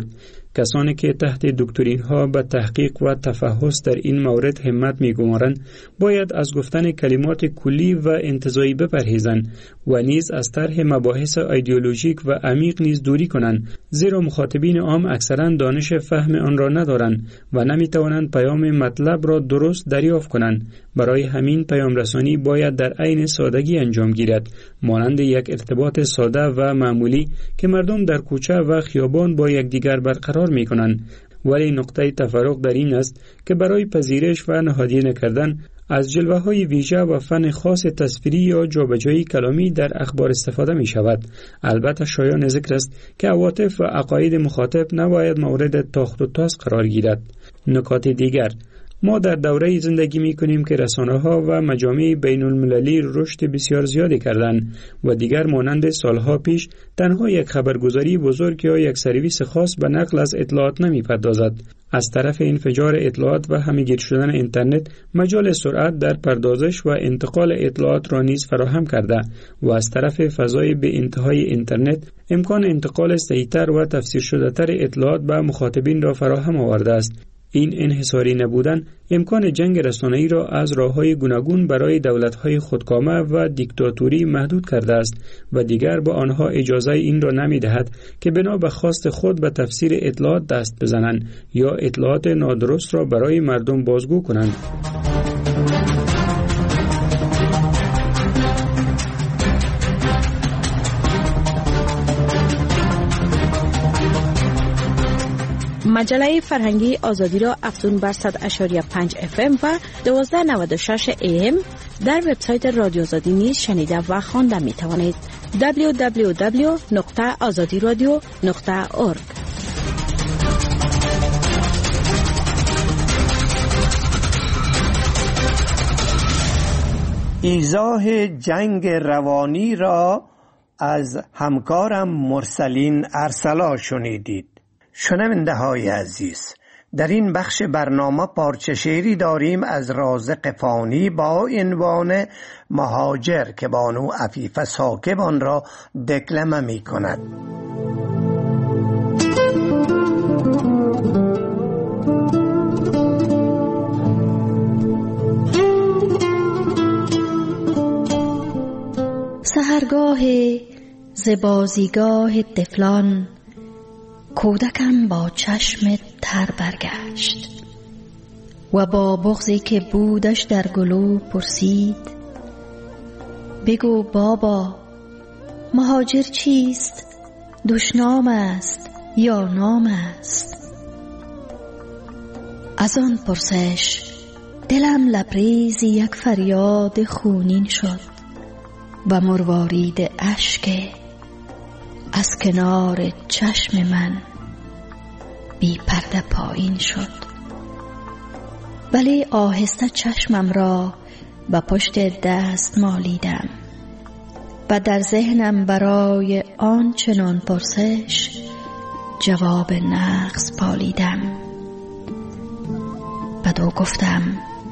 کسانی که تحت دکترین ها به تحقیق و تفحص در این مورد همت می‌گمارند باید از گفتن کلمات کلی و انتزاعی بپرهیزند و نیز از طرح مباحث ایدئولوژیک و عمیق نیز دوری کنند، زیرا مخاطبین عام اکثرا دانش فهم آن را ندارند و نمی‌توانند پیام مطلب را درست دریافت کنند. برای همین پیام رسانی باید در عین سادگی انجام گیرد، مانند یک ارتباط ساده و معمولی که مردم در کوچه و خیابان با یکدیگر برقرار می‌کنند. ولی نقطه تفرق در این است که برای پذیرش و نهادینه نکردن از جلوه‌های ویژه و فن خاص تصویری یا جابجایی کلامی در اخبار استفاده می شود. البته شایان ذکر است که عواطف و عقاید مخاطب نباید مورد تاخت و تاز قرار گیرد. نکات دیگر: ما در دوره زندگی می کنیم که رسانه‌ها و مجامع بین المللی رشد بسیار زیادی کردند و دیگر مانند سالها پیش تنها یک خبرگزاری بزرگ یا یک سرویس خاص به نقل از اطلاعات نمی پردازد. از طرف انفجار اطلاعات و همه‌گیر شدن اینترنت مجال سرعت در پردازش و انتقال اطلاعات را نیز فراهم کرده و از طرف فضای به انتهای اینترنت امکان انتقال صحیح‌تر و تفسیر شده‌تر اطلاعات به مخاطبین را فراهم آورده است. این انحصاری نبودن امکان جنگ رسانه‌ای را از راه‌های گوناگون برای دولت‌های خودکامه و دیکتاتوری محدود کرده است و دیگر به آنها اجازه این را نمی‌دهد که بنا به خواست خود به تفسیر اطلاعات دست بزنند یا اطلاعات نادرست را برای مردم بازگو کنند. مجله فرهنگی آزادی را افزون بر صد و پنج اف ام و دویست و نود و شش ای ام در وبسایت رادیو آزادی نیز شنیده و خوانده می توانید. دبلیو دبلیو دبلیو نقطه آزادی رادیو نقطه اورگ. ایضاح جنگ روانی را از همکارم مرسلین ارسلا شنیدید. شنونده های عزیز، در این بخش برنامه پارچه شعری داریم از رازق فانی با عنوان مهاجر که بانو عفیفه ساکب آن را دکلمه می کند. سحرگاه زبازیگاه طفلان، کودکم با چشم تر برگشت و با بغضی که بودش در گلو پرسید: بگو بابا، مهاجر چیست؟ دشنام است یا نام است؟ از آن پرسش دلم لبریز یک فریاد خونین شد و مروارید اشک از کنار چشم من بی پرده پایین شد. ولی آهسته چشمم را به پشت دست مالیدم و در ذهنم برای آن چنان پرسش جواب نقص پالیدم. بعد گفتم: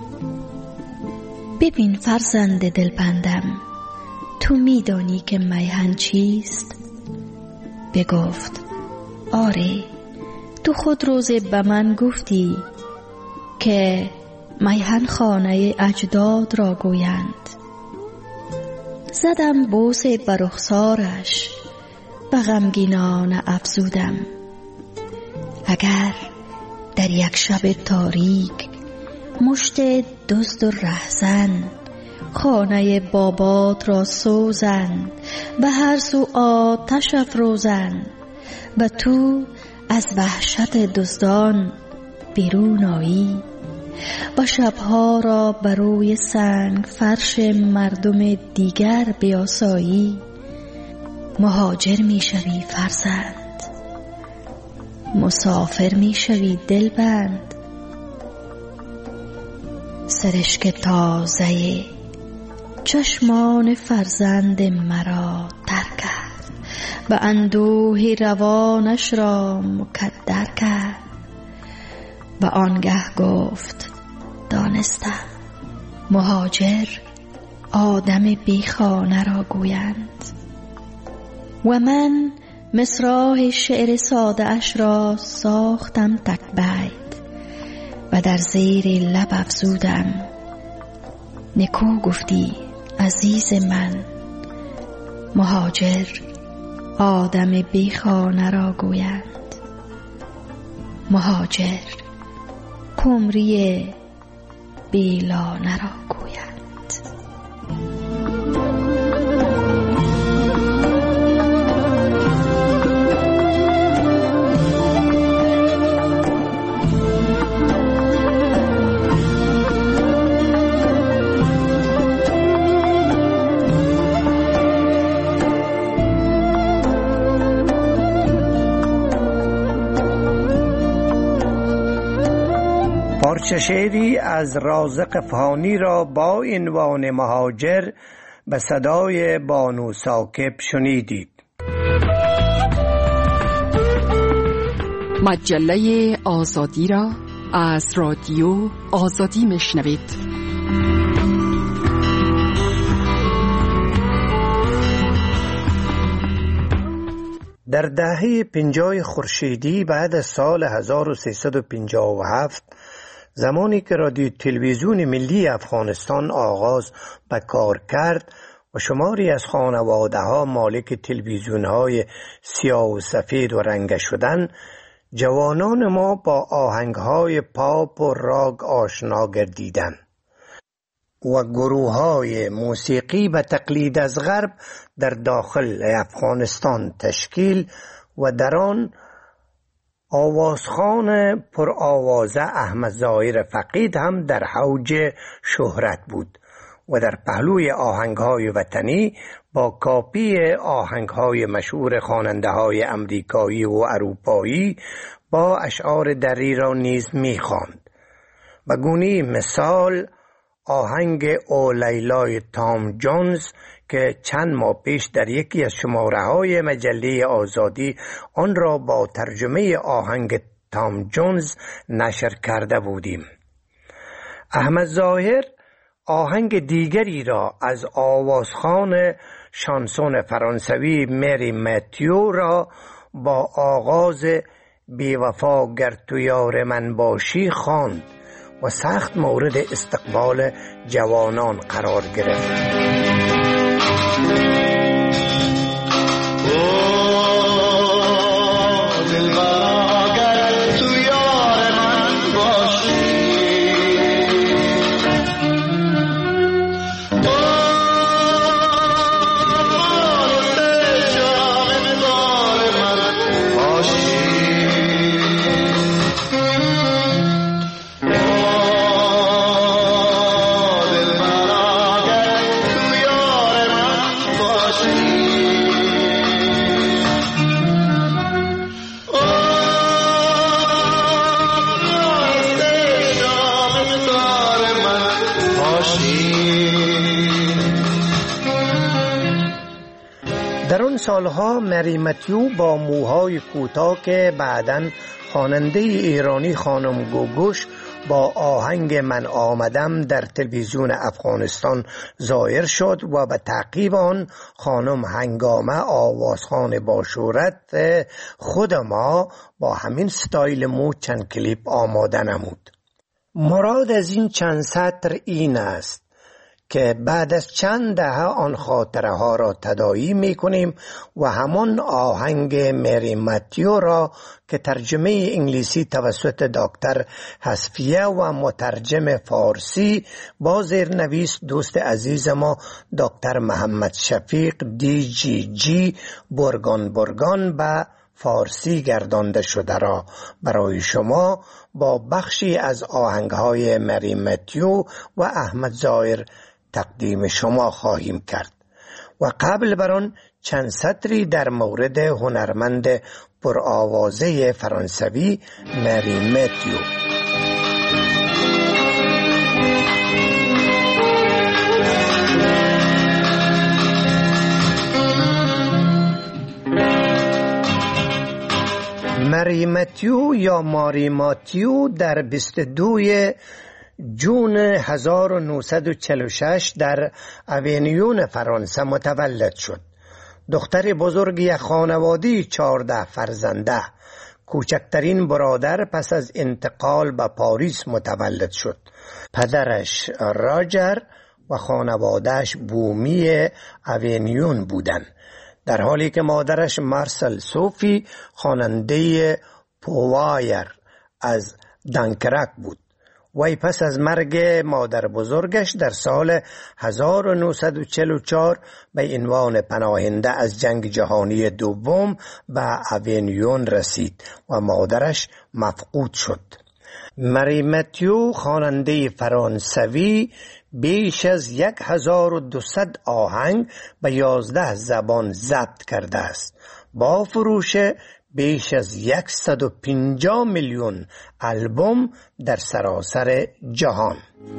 ببین فرزند دلبندم، تو میدانی که میهن چیست؟ بگفت: آره، تو خود روزی به من گفتی که میهن خانه اجداد را گویند. زدم بوسه بر رخسارش و غمگینانه افزودم: اگر در یک شب تاریک مشت دزد و رهزن خانه بابات را سوزند و هر سو آتش افروزند و تو از وحشت دزدان بیرون آیی و شبها را بر روی سنگ فرش مردم دیگر بیاسایی، مهاجر می شوی فرزند، مسافر می شوی دلبند. سرشک تازه چشمان فرزند مرا تر کرد و اندوه روانش را مکدر کرد و آنگه گفت: دانستم مهاجر آدم بی خانه را گویند و من مصرع شعر ساده اش را ساختم تک بیت و در زیر لب افزودم: نکو گفتی عزیز من، مهاجر آدم بی خانه را گویند، مهاجر قمری بی لانه را گویند. پارچه شعری از رازق فانی را با عنوان مهاجر به صدای بانو ساکب شنیدید. مجله آزادی را از رادیو آزادی میشنوید. در دهه پنجاه خورشیدی بعد از سال هزار و سیصد و پنجاه و هفت، زمانی که رادیو تلویزیون ملی افغانستان آغاز به کار کرد و شماری از خانواده ها مالک تلویزیون های سیاه و سفید و رنگ شدن، جوانان ما با آهنگ های پاپ و راگ آشنا گردیدند و گروه های موسیقی به تقلید از غرب در داخل افغانستان تشکیل و در آن آوازخوان پر آوازه احمد ظاهر فقید هم در اوج شهرت بود و در پهلوی آهنگ‌های وطنی با کاپی آهنگ‌های مشهور خواننده‌های امریکایی و اروپایی با اشعار دری را نیز می‌خواند. و گونی مثال آهنگ او لیلای تام جونز که چند ماه پیش در یکی از شماره‌های مجله آزادی آن را با ترجمه آهنگ تام جونز نشر کرده بودیم. احمد ظاهر آهنگ دیگری را از آوازخوان شانسون فرانسوی مری متیو را با آغاز بی وفا گر تو یار من باشی خواند و سخت مورد استقبال جوانان قرار گرفت. در اون سالها مری متیو با موهای کوتاه که بعداً خواننده ایرانی خانم گوگوش با آهنگ من آمدم در تلویزیون افغانستان ظاهر شد و به تعقیب آن خانم هنگامه آوازخوان با شهرت خود ما با همین ستایل مو چند کلیپ آماده نمود. مراد از این چند سطر این است که بعد از چند دهه آن خاطره ها را تداعی می کنیم و همان آهنگ مری متیو را که ترجمه انگلیسی توسط دکتر حسفیه و مترجم فارسی با زیرنویس دوست عزیز ما دکتر محمد شفیق دی جی جی برگان برگان به فارسی گردانده شده را برای شما با بخشی از آهنگهای مری متیو و احمد ظاهر تقدیم شما خواهیم کرد و قبل بر آن چند سطری در مورد هنرمند پرآوازه فرانسوی مری متیو. مری متیو یا ماری ماتیو در بیست و دو جون هزار و نهصد و چهل و شش در اوینیون فرانسه متولد شد دختر بزرگ یک خانواده چهارده فرزنده. کوچکترین برادر پس از انتقال به پاریس متولد شد. پدرش راجر و خانوادهش بومی اوینیون بودند، در حالی که مادرش مارسل صوفی خواننده پوایر از دانکرک بود. وی پس از مرگ مادر بزرگش در سال هزار و نهصد و چهل و چهار به عنوان پناهنده از جنگ جهانی دوم به اوینیون رسید و مادرش مفقود شد. مری متیو خواننده فرانسوی بیش از یک هزار و دویست آهنگ به یازده زبان ضبط کرده است، با فروش بیش از صد و پنجاه میلیون آلبوم در سراسر جهان.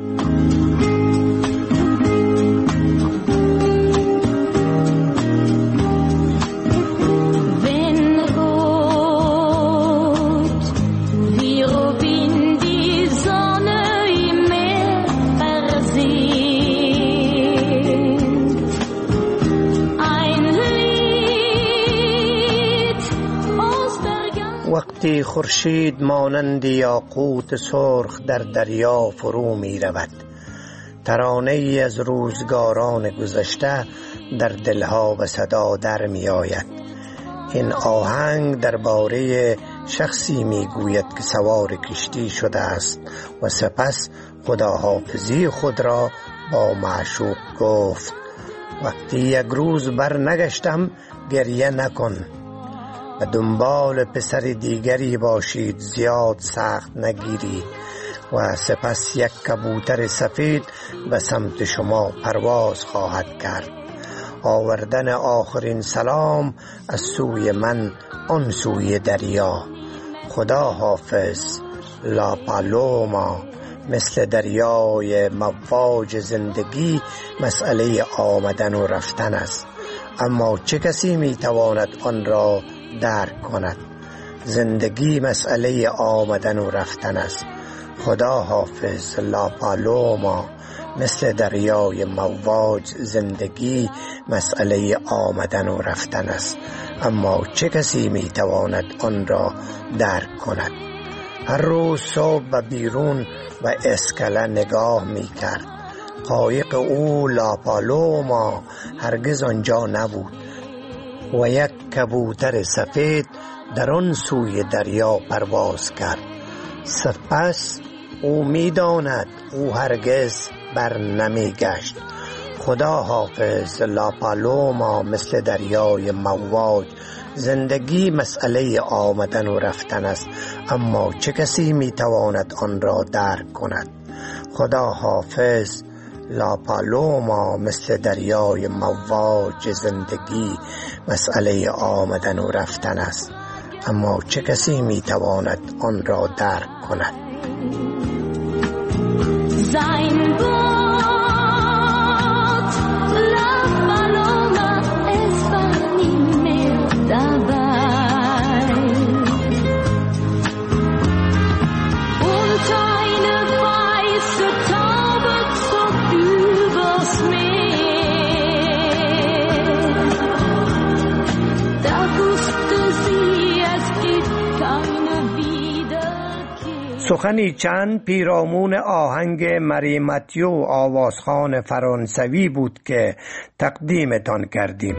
وقتی خورشید مانند یاقوت سرخ در دریا فرو می رود، ترانه ای از روزگاران گذشته در دلها به صدا در می آید. این آهنگ درباره شخصی می گوید که سوار کشتی شده است و سپس خداحافظی خود را با معشوق گفت: وقتی یک روز بر نگشتم گریه نکن، و دنبال پسر دیگری باشید زیاد سخت نگیرید. و سپس یک کبوتر سفید به سمت شما پرواز خواهد کرد. آوردن آخرین سلام از سوی من آن سوی دریا. خدا حافظ لا پالوما. مثل دریای مواج زندگی مسئله آمدن و رفتن است، اما چه کسی میتواند آن را درک کند؟ زندگی مسئله آمدن و رفتن است. خدا حافظ لا پالوما. مثل دریای مواج زندگی مسئله آمدن و رفتن است، اما چه کسی میتواند آن را درک کند؟ هر روز صبح به بیرون و اسکله نگاه میکرد. قایق او لا پالوما هرگز آنجا نبود و یک کبوتر سفید در آن سوی دریا پرواز کرد. سپس او می‌داند او هرگز بر نمیگشت. خدا حافظ لا پالوما. مثل دریای مواج زندگی مسئله آمدن و رفتن است، اما چه کسی میتواند آن را درک کند؟ خدا حافظ لا پالوما. مثل دریای مواج زندگی مسئله آمدن و رفتن است، اما چه کسی میتواند آن را درک کند؟ Sein Wort, La Paloma, es war nie mehr dabei. Und eine weiße Taube zog übers Meer. Da wusste sie, es gibt keine Wiederkehr. سخنی چند پیرامون آهنگ مری متیو آوازخوان فرانسوی بود که تقدیمتان کردیم.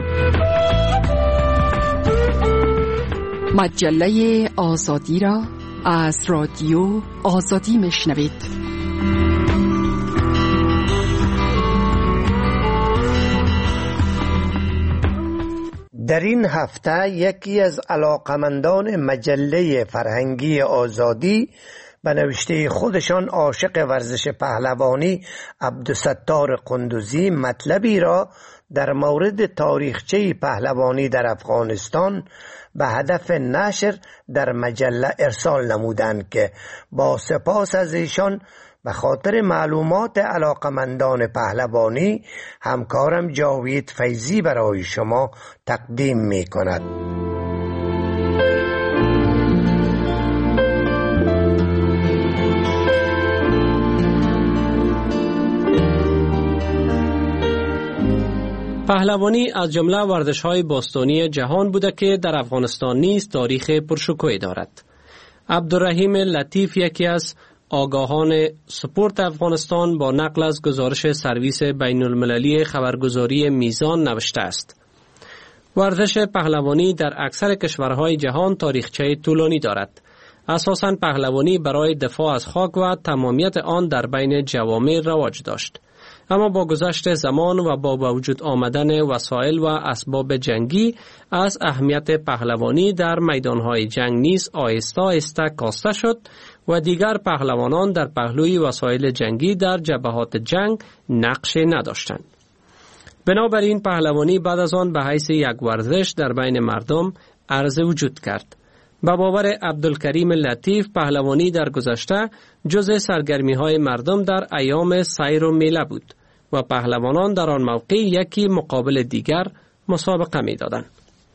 مجله آزادی را از رادیو آزادی میشنوید. در این هفته یکی از علاقمندان مجله فرهنگی آزادی به نوشته خودشان عاشق ورزش پهلوانی عبدالستار قندوزی مطلبی را در مورد تاریخچه پهلوانی در افغانستان به هدف نشر در مجله ارسال نمودند که با سپاس از ایشان به خاطر معلومات علاقمندان پهلوانی همکارم جاوید فیضی برای شما تقدیم می کند. پهلوانی از جمله ورزش‌های باستانی جهان بوده که در افغانستان نیز تاریخ پرشکوهی دارد. عبدالرحیم لطیف یکی از آگاهان سپورت افغانستان با نقل از گزارش سرویس بین المللی خبرگزاری میزان نوشته است: ورزش پهلوانی در اکثر کشورهای جهان تاریخچه طولانی دارد. اساساً پهلوانی برای دفاع از خاک و تمامیت آن در بین جوامع رواج داشت. اما با گذشت زمان و با وجود آمدن وسایل و اسباب جنگی از اهمیت پهلوانی در میدانهای جنگ نیز آهسته آهسته کاسته شد و دیگر پهلوانان در پهلوی وسایل جنگی در جبهات جنگ نقش نداشتند. بنابراین پهلوانی بعد از آن به حیث یک ورزش در بین مردم عرض وجود کرد. به باور عبدالکریم لطیف، پهلوانی در گذشته جزء سرگرمی‌های مردم در ایام سیر و میله بود و پهلوانان در آن موقع یکی مقابل دیگر مسابقه می‌دادند.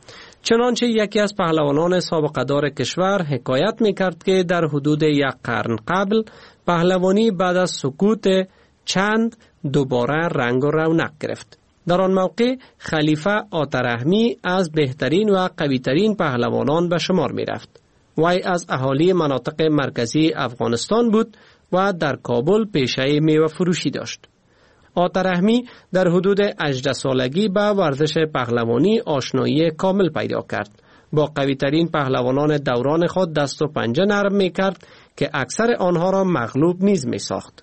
چنانچه یکی از پهلوانان سابقه‌دار کشور حکایت می‌کرد که در حدود یک قرن قبل پهلوانی بعد از سکوت چند دوباره رنگ و رونق گرفت. در آن موقع خلیفه آترحمی از بهترین و قویترین پهلوانان به شمار می رفت. وی از اهالی مناطق مرکزی افغانستان بود و در کابل پیشه میوه فروشی داشت. آترحمی در حدود هجده سالگی به ورزش پهلوانی آشنایی کامل پیدا کرد. با قویترین پهلوانان دوران خود دست و پنجه نرم می کرد که اکثر آنها را مغلوب نیز می ساخت.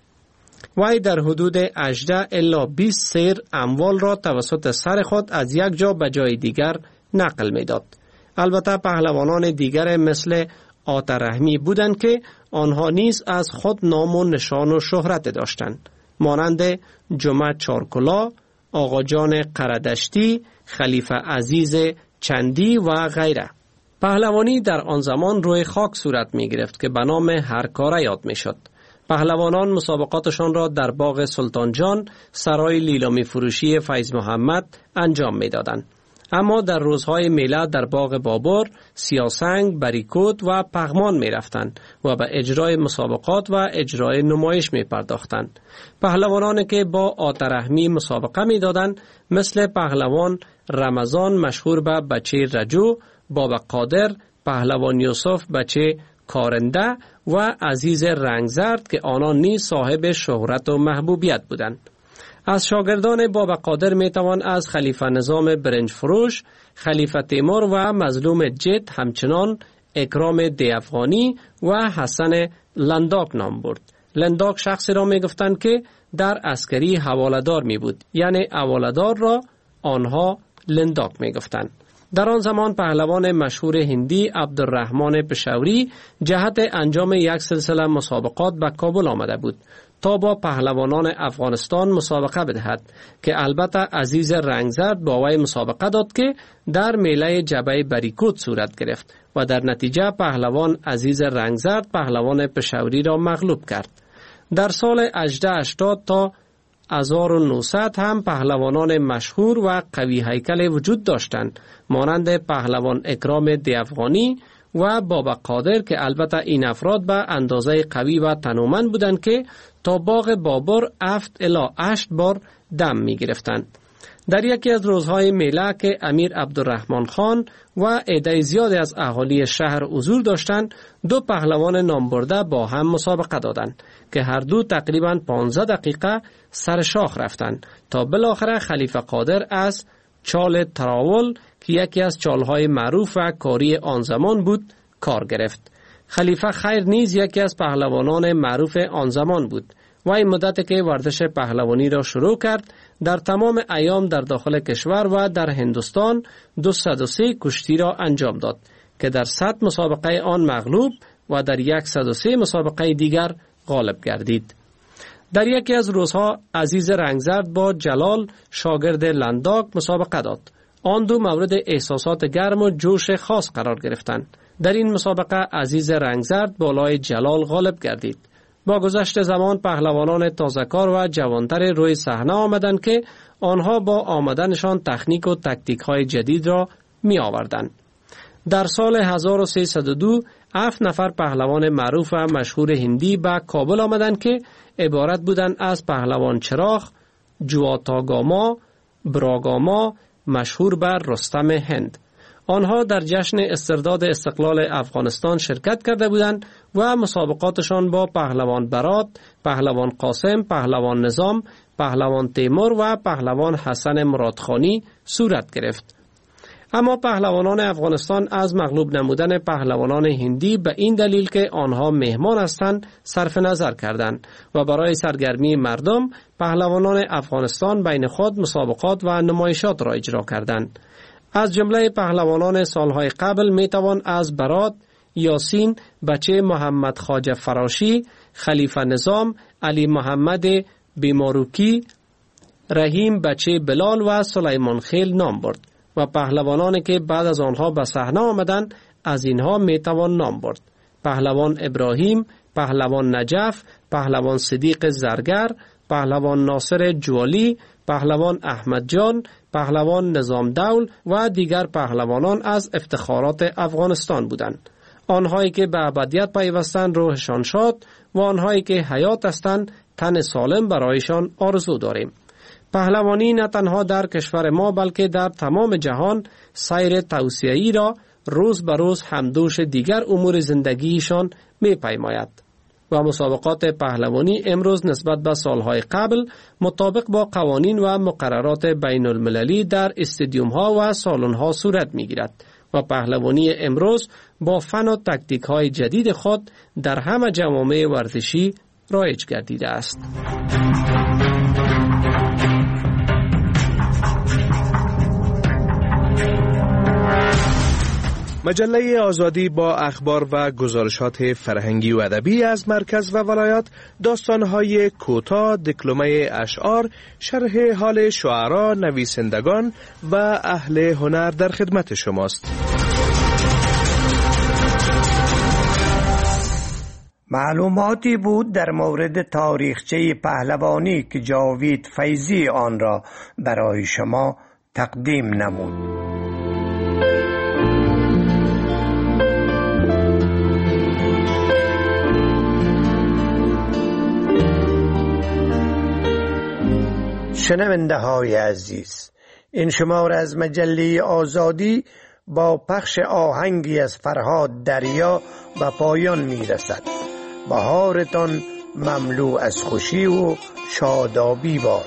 وی در حدود هجده الی بیست سیر اموال را توسط سر خود از یک جا به جای دیگر نقل می داد. البته پهلوانان دیگر مثل آترحمی بودند که آنها نیز از خود نام و نشان و شهرت داشتند، مانند جمعه چارکلا، آقا جان قردشتی، خلیفه عزیز چندی و غیره. پهلوانی در آن زمان روی خاک صورت می گرفت که به نام هر کاره یاد می شد. پهلوانان مسابقاتشان را در باغ سلطان جان، سرای لیلامی فروشی فیض محمد انجام می دادند. اما در روزهای میله در باغ بابر، سیاسنگ، بریکوت و پغمان می رفتند و به اجرای مسابقات و اجرای نمایش می پرداختند. پهلوانانی که با آترحمی مسابقه می دادند مثل پهلوان رمضان مشهور به بچه رجو، بابا قادر، پهلوان یوسف بچه کارنده و عزیز رنگزرد که آنان نیز صاحب شهرت و محبوبیت بودند. از شاگردان بابا قادر می توان از خلیفه نظام برنج فروش، خلیفه تیمور و مظلوم جد، همچنان اکرام دی افغانی و حسن لنداک نام برد. لنداک شخصی را می گفتند که در عسکری حواله‌دار می بود، یعنی حواله‌دار را آنها لنداک می گفتند. در آن زمان پهلوان مشهور هندی عبدالرحمن پشوری جهت انجام یک سلسله مسابقات به کابل آمده بود تا با پهلوانان افغانستان مسابقه بدهد که البته عزیز رنگزرد با وی مسابقه داد که در میله جبهه بریکوت صورت گرفت و در نتیجه پهلوان عزیز رنگزرد پهلوان پشوری را مغلوب کرد. در سال هجده هشتاد تا هزار و نهصد هم پهلوانان مشهور و قوی هیکل وجود داشتند، مانند پهلوان اکرام دی افغانی و بابا قادر که البته این افراد به اندازه قوی و تنومند بودند که تا باغ بابر هفت الی هشت بار دم می گرفتند. در یکی از روزهای میله که امیر عبدالرحمن خان و عده زیادی از اهالی شهر حضور داشتند، دو پهلوان نامبرده با هم مسابقه دادند که هر دو تقریباً پانزده دقیقه سر شاخ رفتند تا بالاخره خلیفه قادر از چال تراول که یکی از چالهای معروف و کاری آن زمان بود کار گرفت. خلیفه خیر نیز یکی از پهلوانان معروف آن زمان بود و این مدت که ورزش پهلوانی را شروع کرد در تمام ایام در داخل کشور و در هندوستان دویست و سه کشتی را انجام داد که در صد مسابقه آن مغلوب و در صد و سه مسابقه دیگر غالب گردید. در یکی از روزها عزیز رنگزرد با جلال شاگرد لنداک مسابقه داد. آن دو مورد احساسات گرم و جوش خاص قرار گرفتند. در این مسابقه عزیز رنگزرد بالای جلال غالب گردید. با گذشت زمان پهلوانان تازه‌کار و جوانتر روی صحنه آمدند که آنها با آمدنشان تکنیک و تکتیک های جدید را می آوردند. در سال هزار و سیصد و دو هفت نفر پهلوان معروف و مشهور هندی به کابل آمدند که عبارت بودند از پهلوان چراغ، جواتاگاما، براگاما مشهور بر رستم هند. آنها در جشن استرداد استقلال افغانستان شرکت کرده بودند و مسابقاتشان با پهلوان برات، پهلوان قاسم، پهلوان نظام، پهلوان تیمور و پهلوان حسن مرادخانی صورت گرفت. اما پهلوانان افغانستان از مغلوب نمودن پهلوانان هندی به این دلیل که آنها مهمان هستند صرف نظر کردند و برای سرگرمی مردم پهلوانان افغانستان بین خود مسابقات و نمایشات را اجرا کردند. از جمله پهلوانان سالهای قبل می توان از برات، یاسین بچه محمد خواجه فراشی، خلیفه نظام، علی محمد بیماروکی، رحیم بچه بلال و سلیمان خیل نام برد و پهلوانانی که بعد از آنها به صحنه آمدند از اینها می توان نام برد: پهلوان ابراهیم، پهلوان نجف، پهلوان صدیق زرگر، پهلوان ناصر جوالی، پهلوان احمد جان، پهلوان نظام دول و دیگر پهلوانان از افتخارات افغانستان بودند. آنهایی که به ابدیت پیوستند روحشان شاد و آنهایی که حیات هستند تن سالم برایشان آرزو داریم. پهلوانی نه تنها در کشور ما بلکه در تمام جهان سیر توسعه‌ای را روز به روز همدوش دیگر امور زندگیشان می پیماید و مسابقات پهلوانی امروز نسبت به سالهای قبل مطابق با قوانین و مقررات بین المللی در استادیوم ها و سالن ها صورت می گیرد و پهلوانی امروز با فن و تکتیک های جدید خود در همه جوامع ورزشی رایج گردیده است. مجله آزادی با اخبار و گزارشات فرهنگی و ادبی از مرکز و ولایات، داستان‌های کوتاه، دکلمه اشعار، شرح حال شعرا، نویسندگان و اهل هنر در خدمت شماست. معلوماتی بود در مورد تاریخچه پهلوانی که جاوید فیضی آن را برای شما تقدیم نمود. شنونده های عزیز، این شماره از مجله آزادی با پخش آهنگی از فرهاد دریا به پایان می رسد. بهارتان مملو از خوشی و شادابی باد.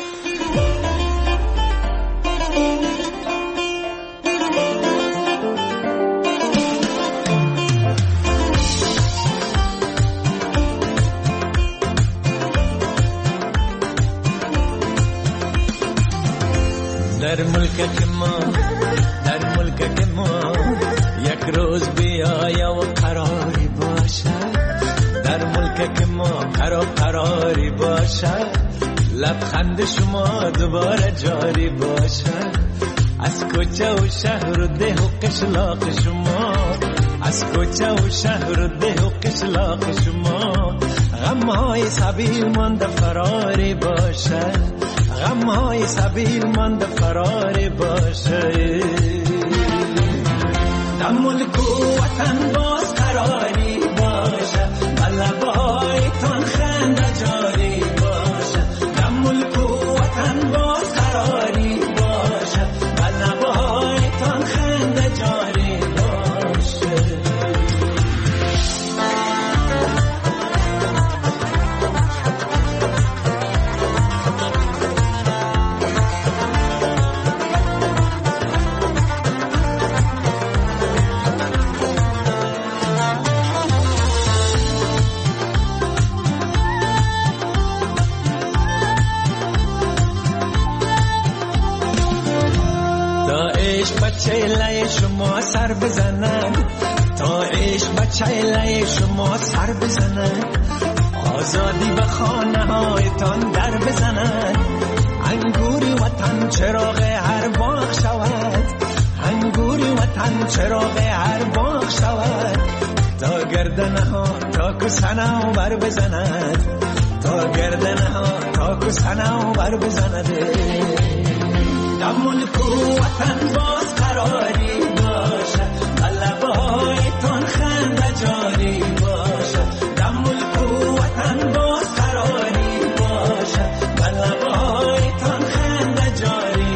در ملک ما در ملک ما یک روز بیایا و قراری باشد. در ملک ما قرار قراری باشد. لبخند شما دوباره جاری باشد. از کوچه و شهر و ده و قشلاق شما، از کوچه و شهر و ده و قشلاق شما غمهای سبیل مانده فراری باشد. غمهای سبیل مانده فراری باشد. در ملک و وطن باز قراری باشد. لبایتان خنده جاری باشد. در ملک و وطن باز قراری باشد. لبایتان خنده جاری باشد. چهله شما سر بزنن، تا عشق به چهله شما سر بزنن. آزادی به خانه هایتان در بزنن. انگوری وطن چراغ هر باغ شود. انگوری وطن چراغ هر باغ شود. تا گردنه ها تا کسنه و بر بزند. تا گردنه ها تا کسنه و بر بزند. در ملک و وطن باز قراری باشد. لبایتان خنده جاری باشد. در ملک و وطن باز قراری باشد. لبایتان خنده جاری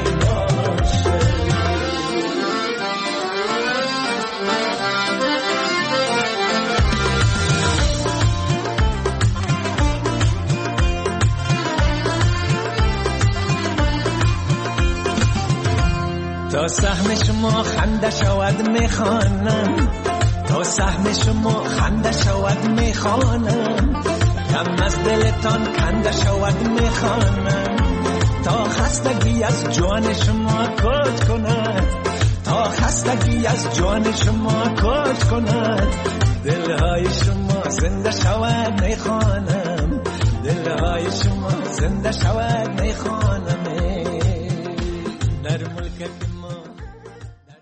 سهم شما خنده شود میخوانم، تا سهم شما خنده شود میخوانم، غم از دلتان کنده شود میخوانم، تا خستگی از جان شما کج کند، تا خستگی از جان شما کج کند، دلهای شما زنده شود میخوانم، دلهای شما زنده شود میخوانم.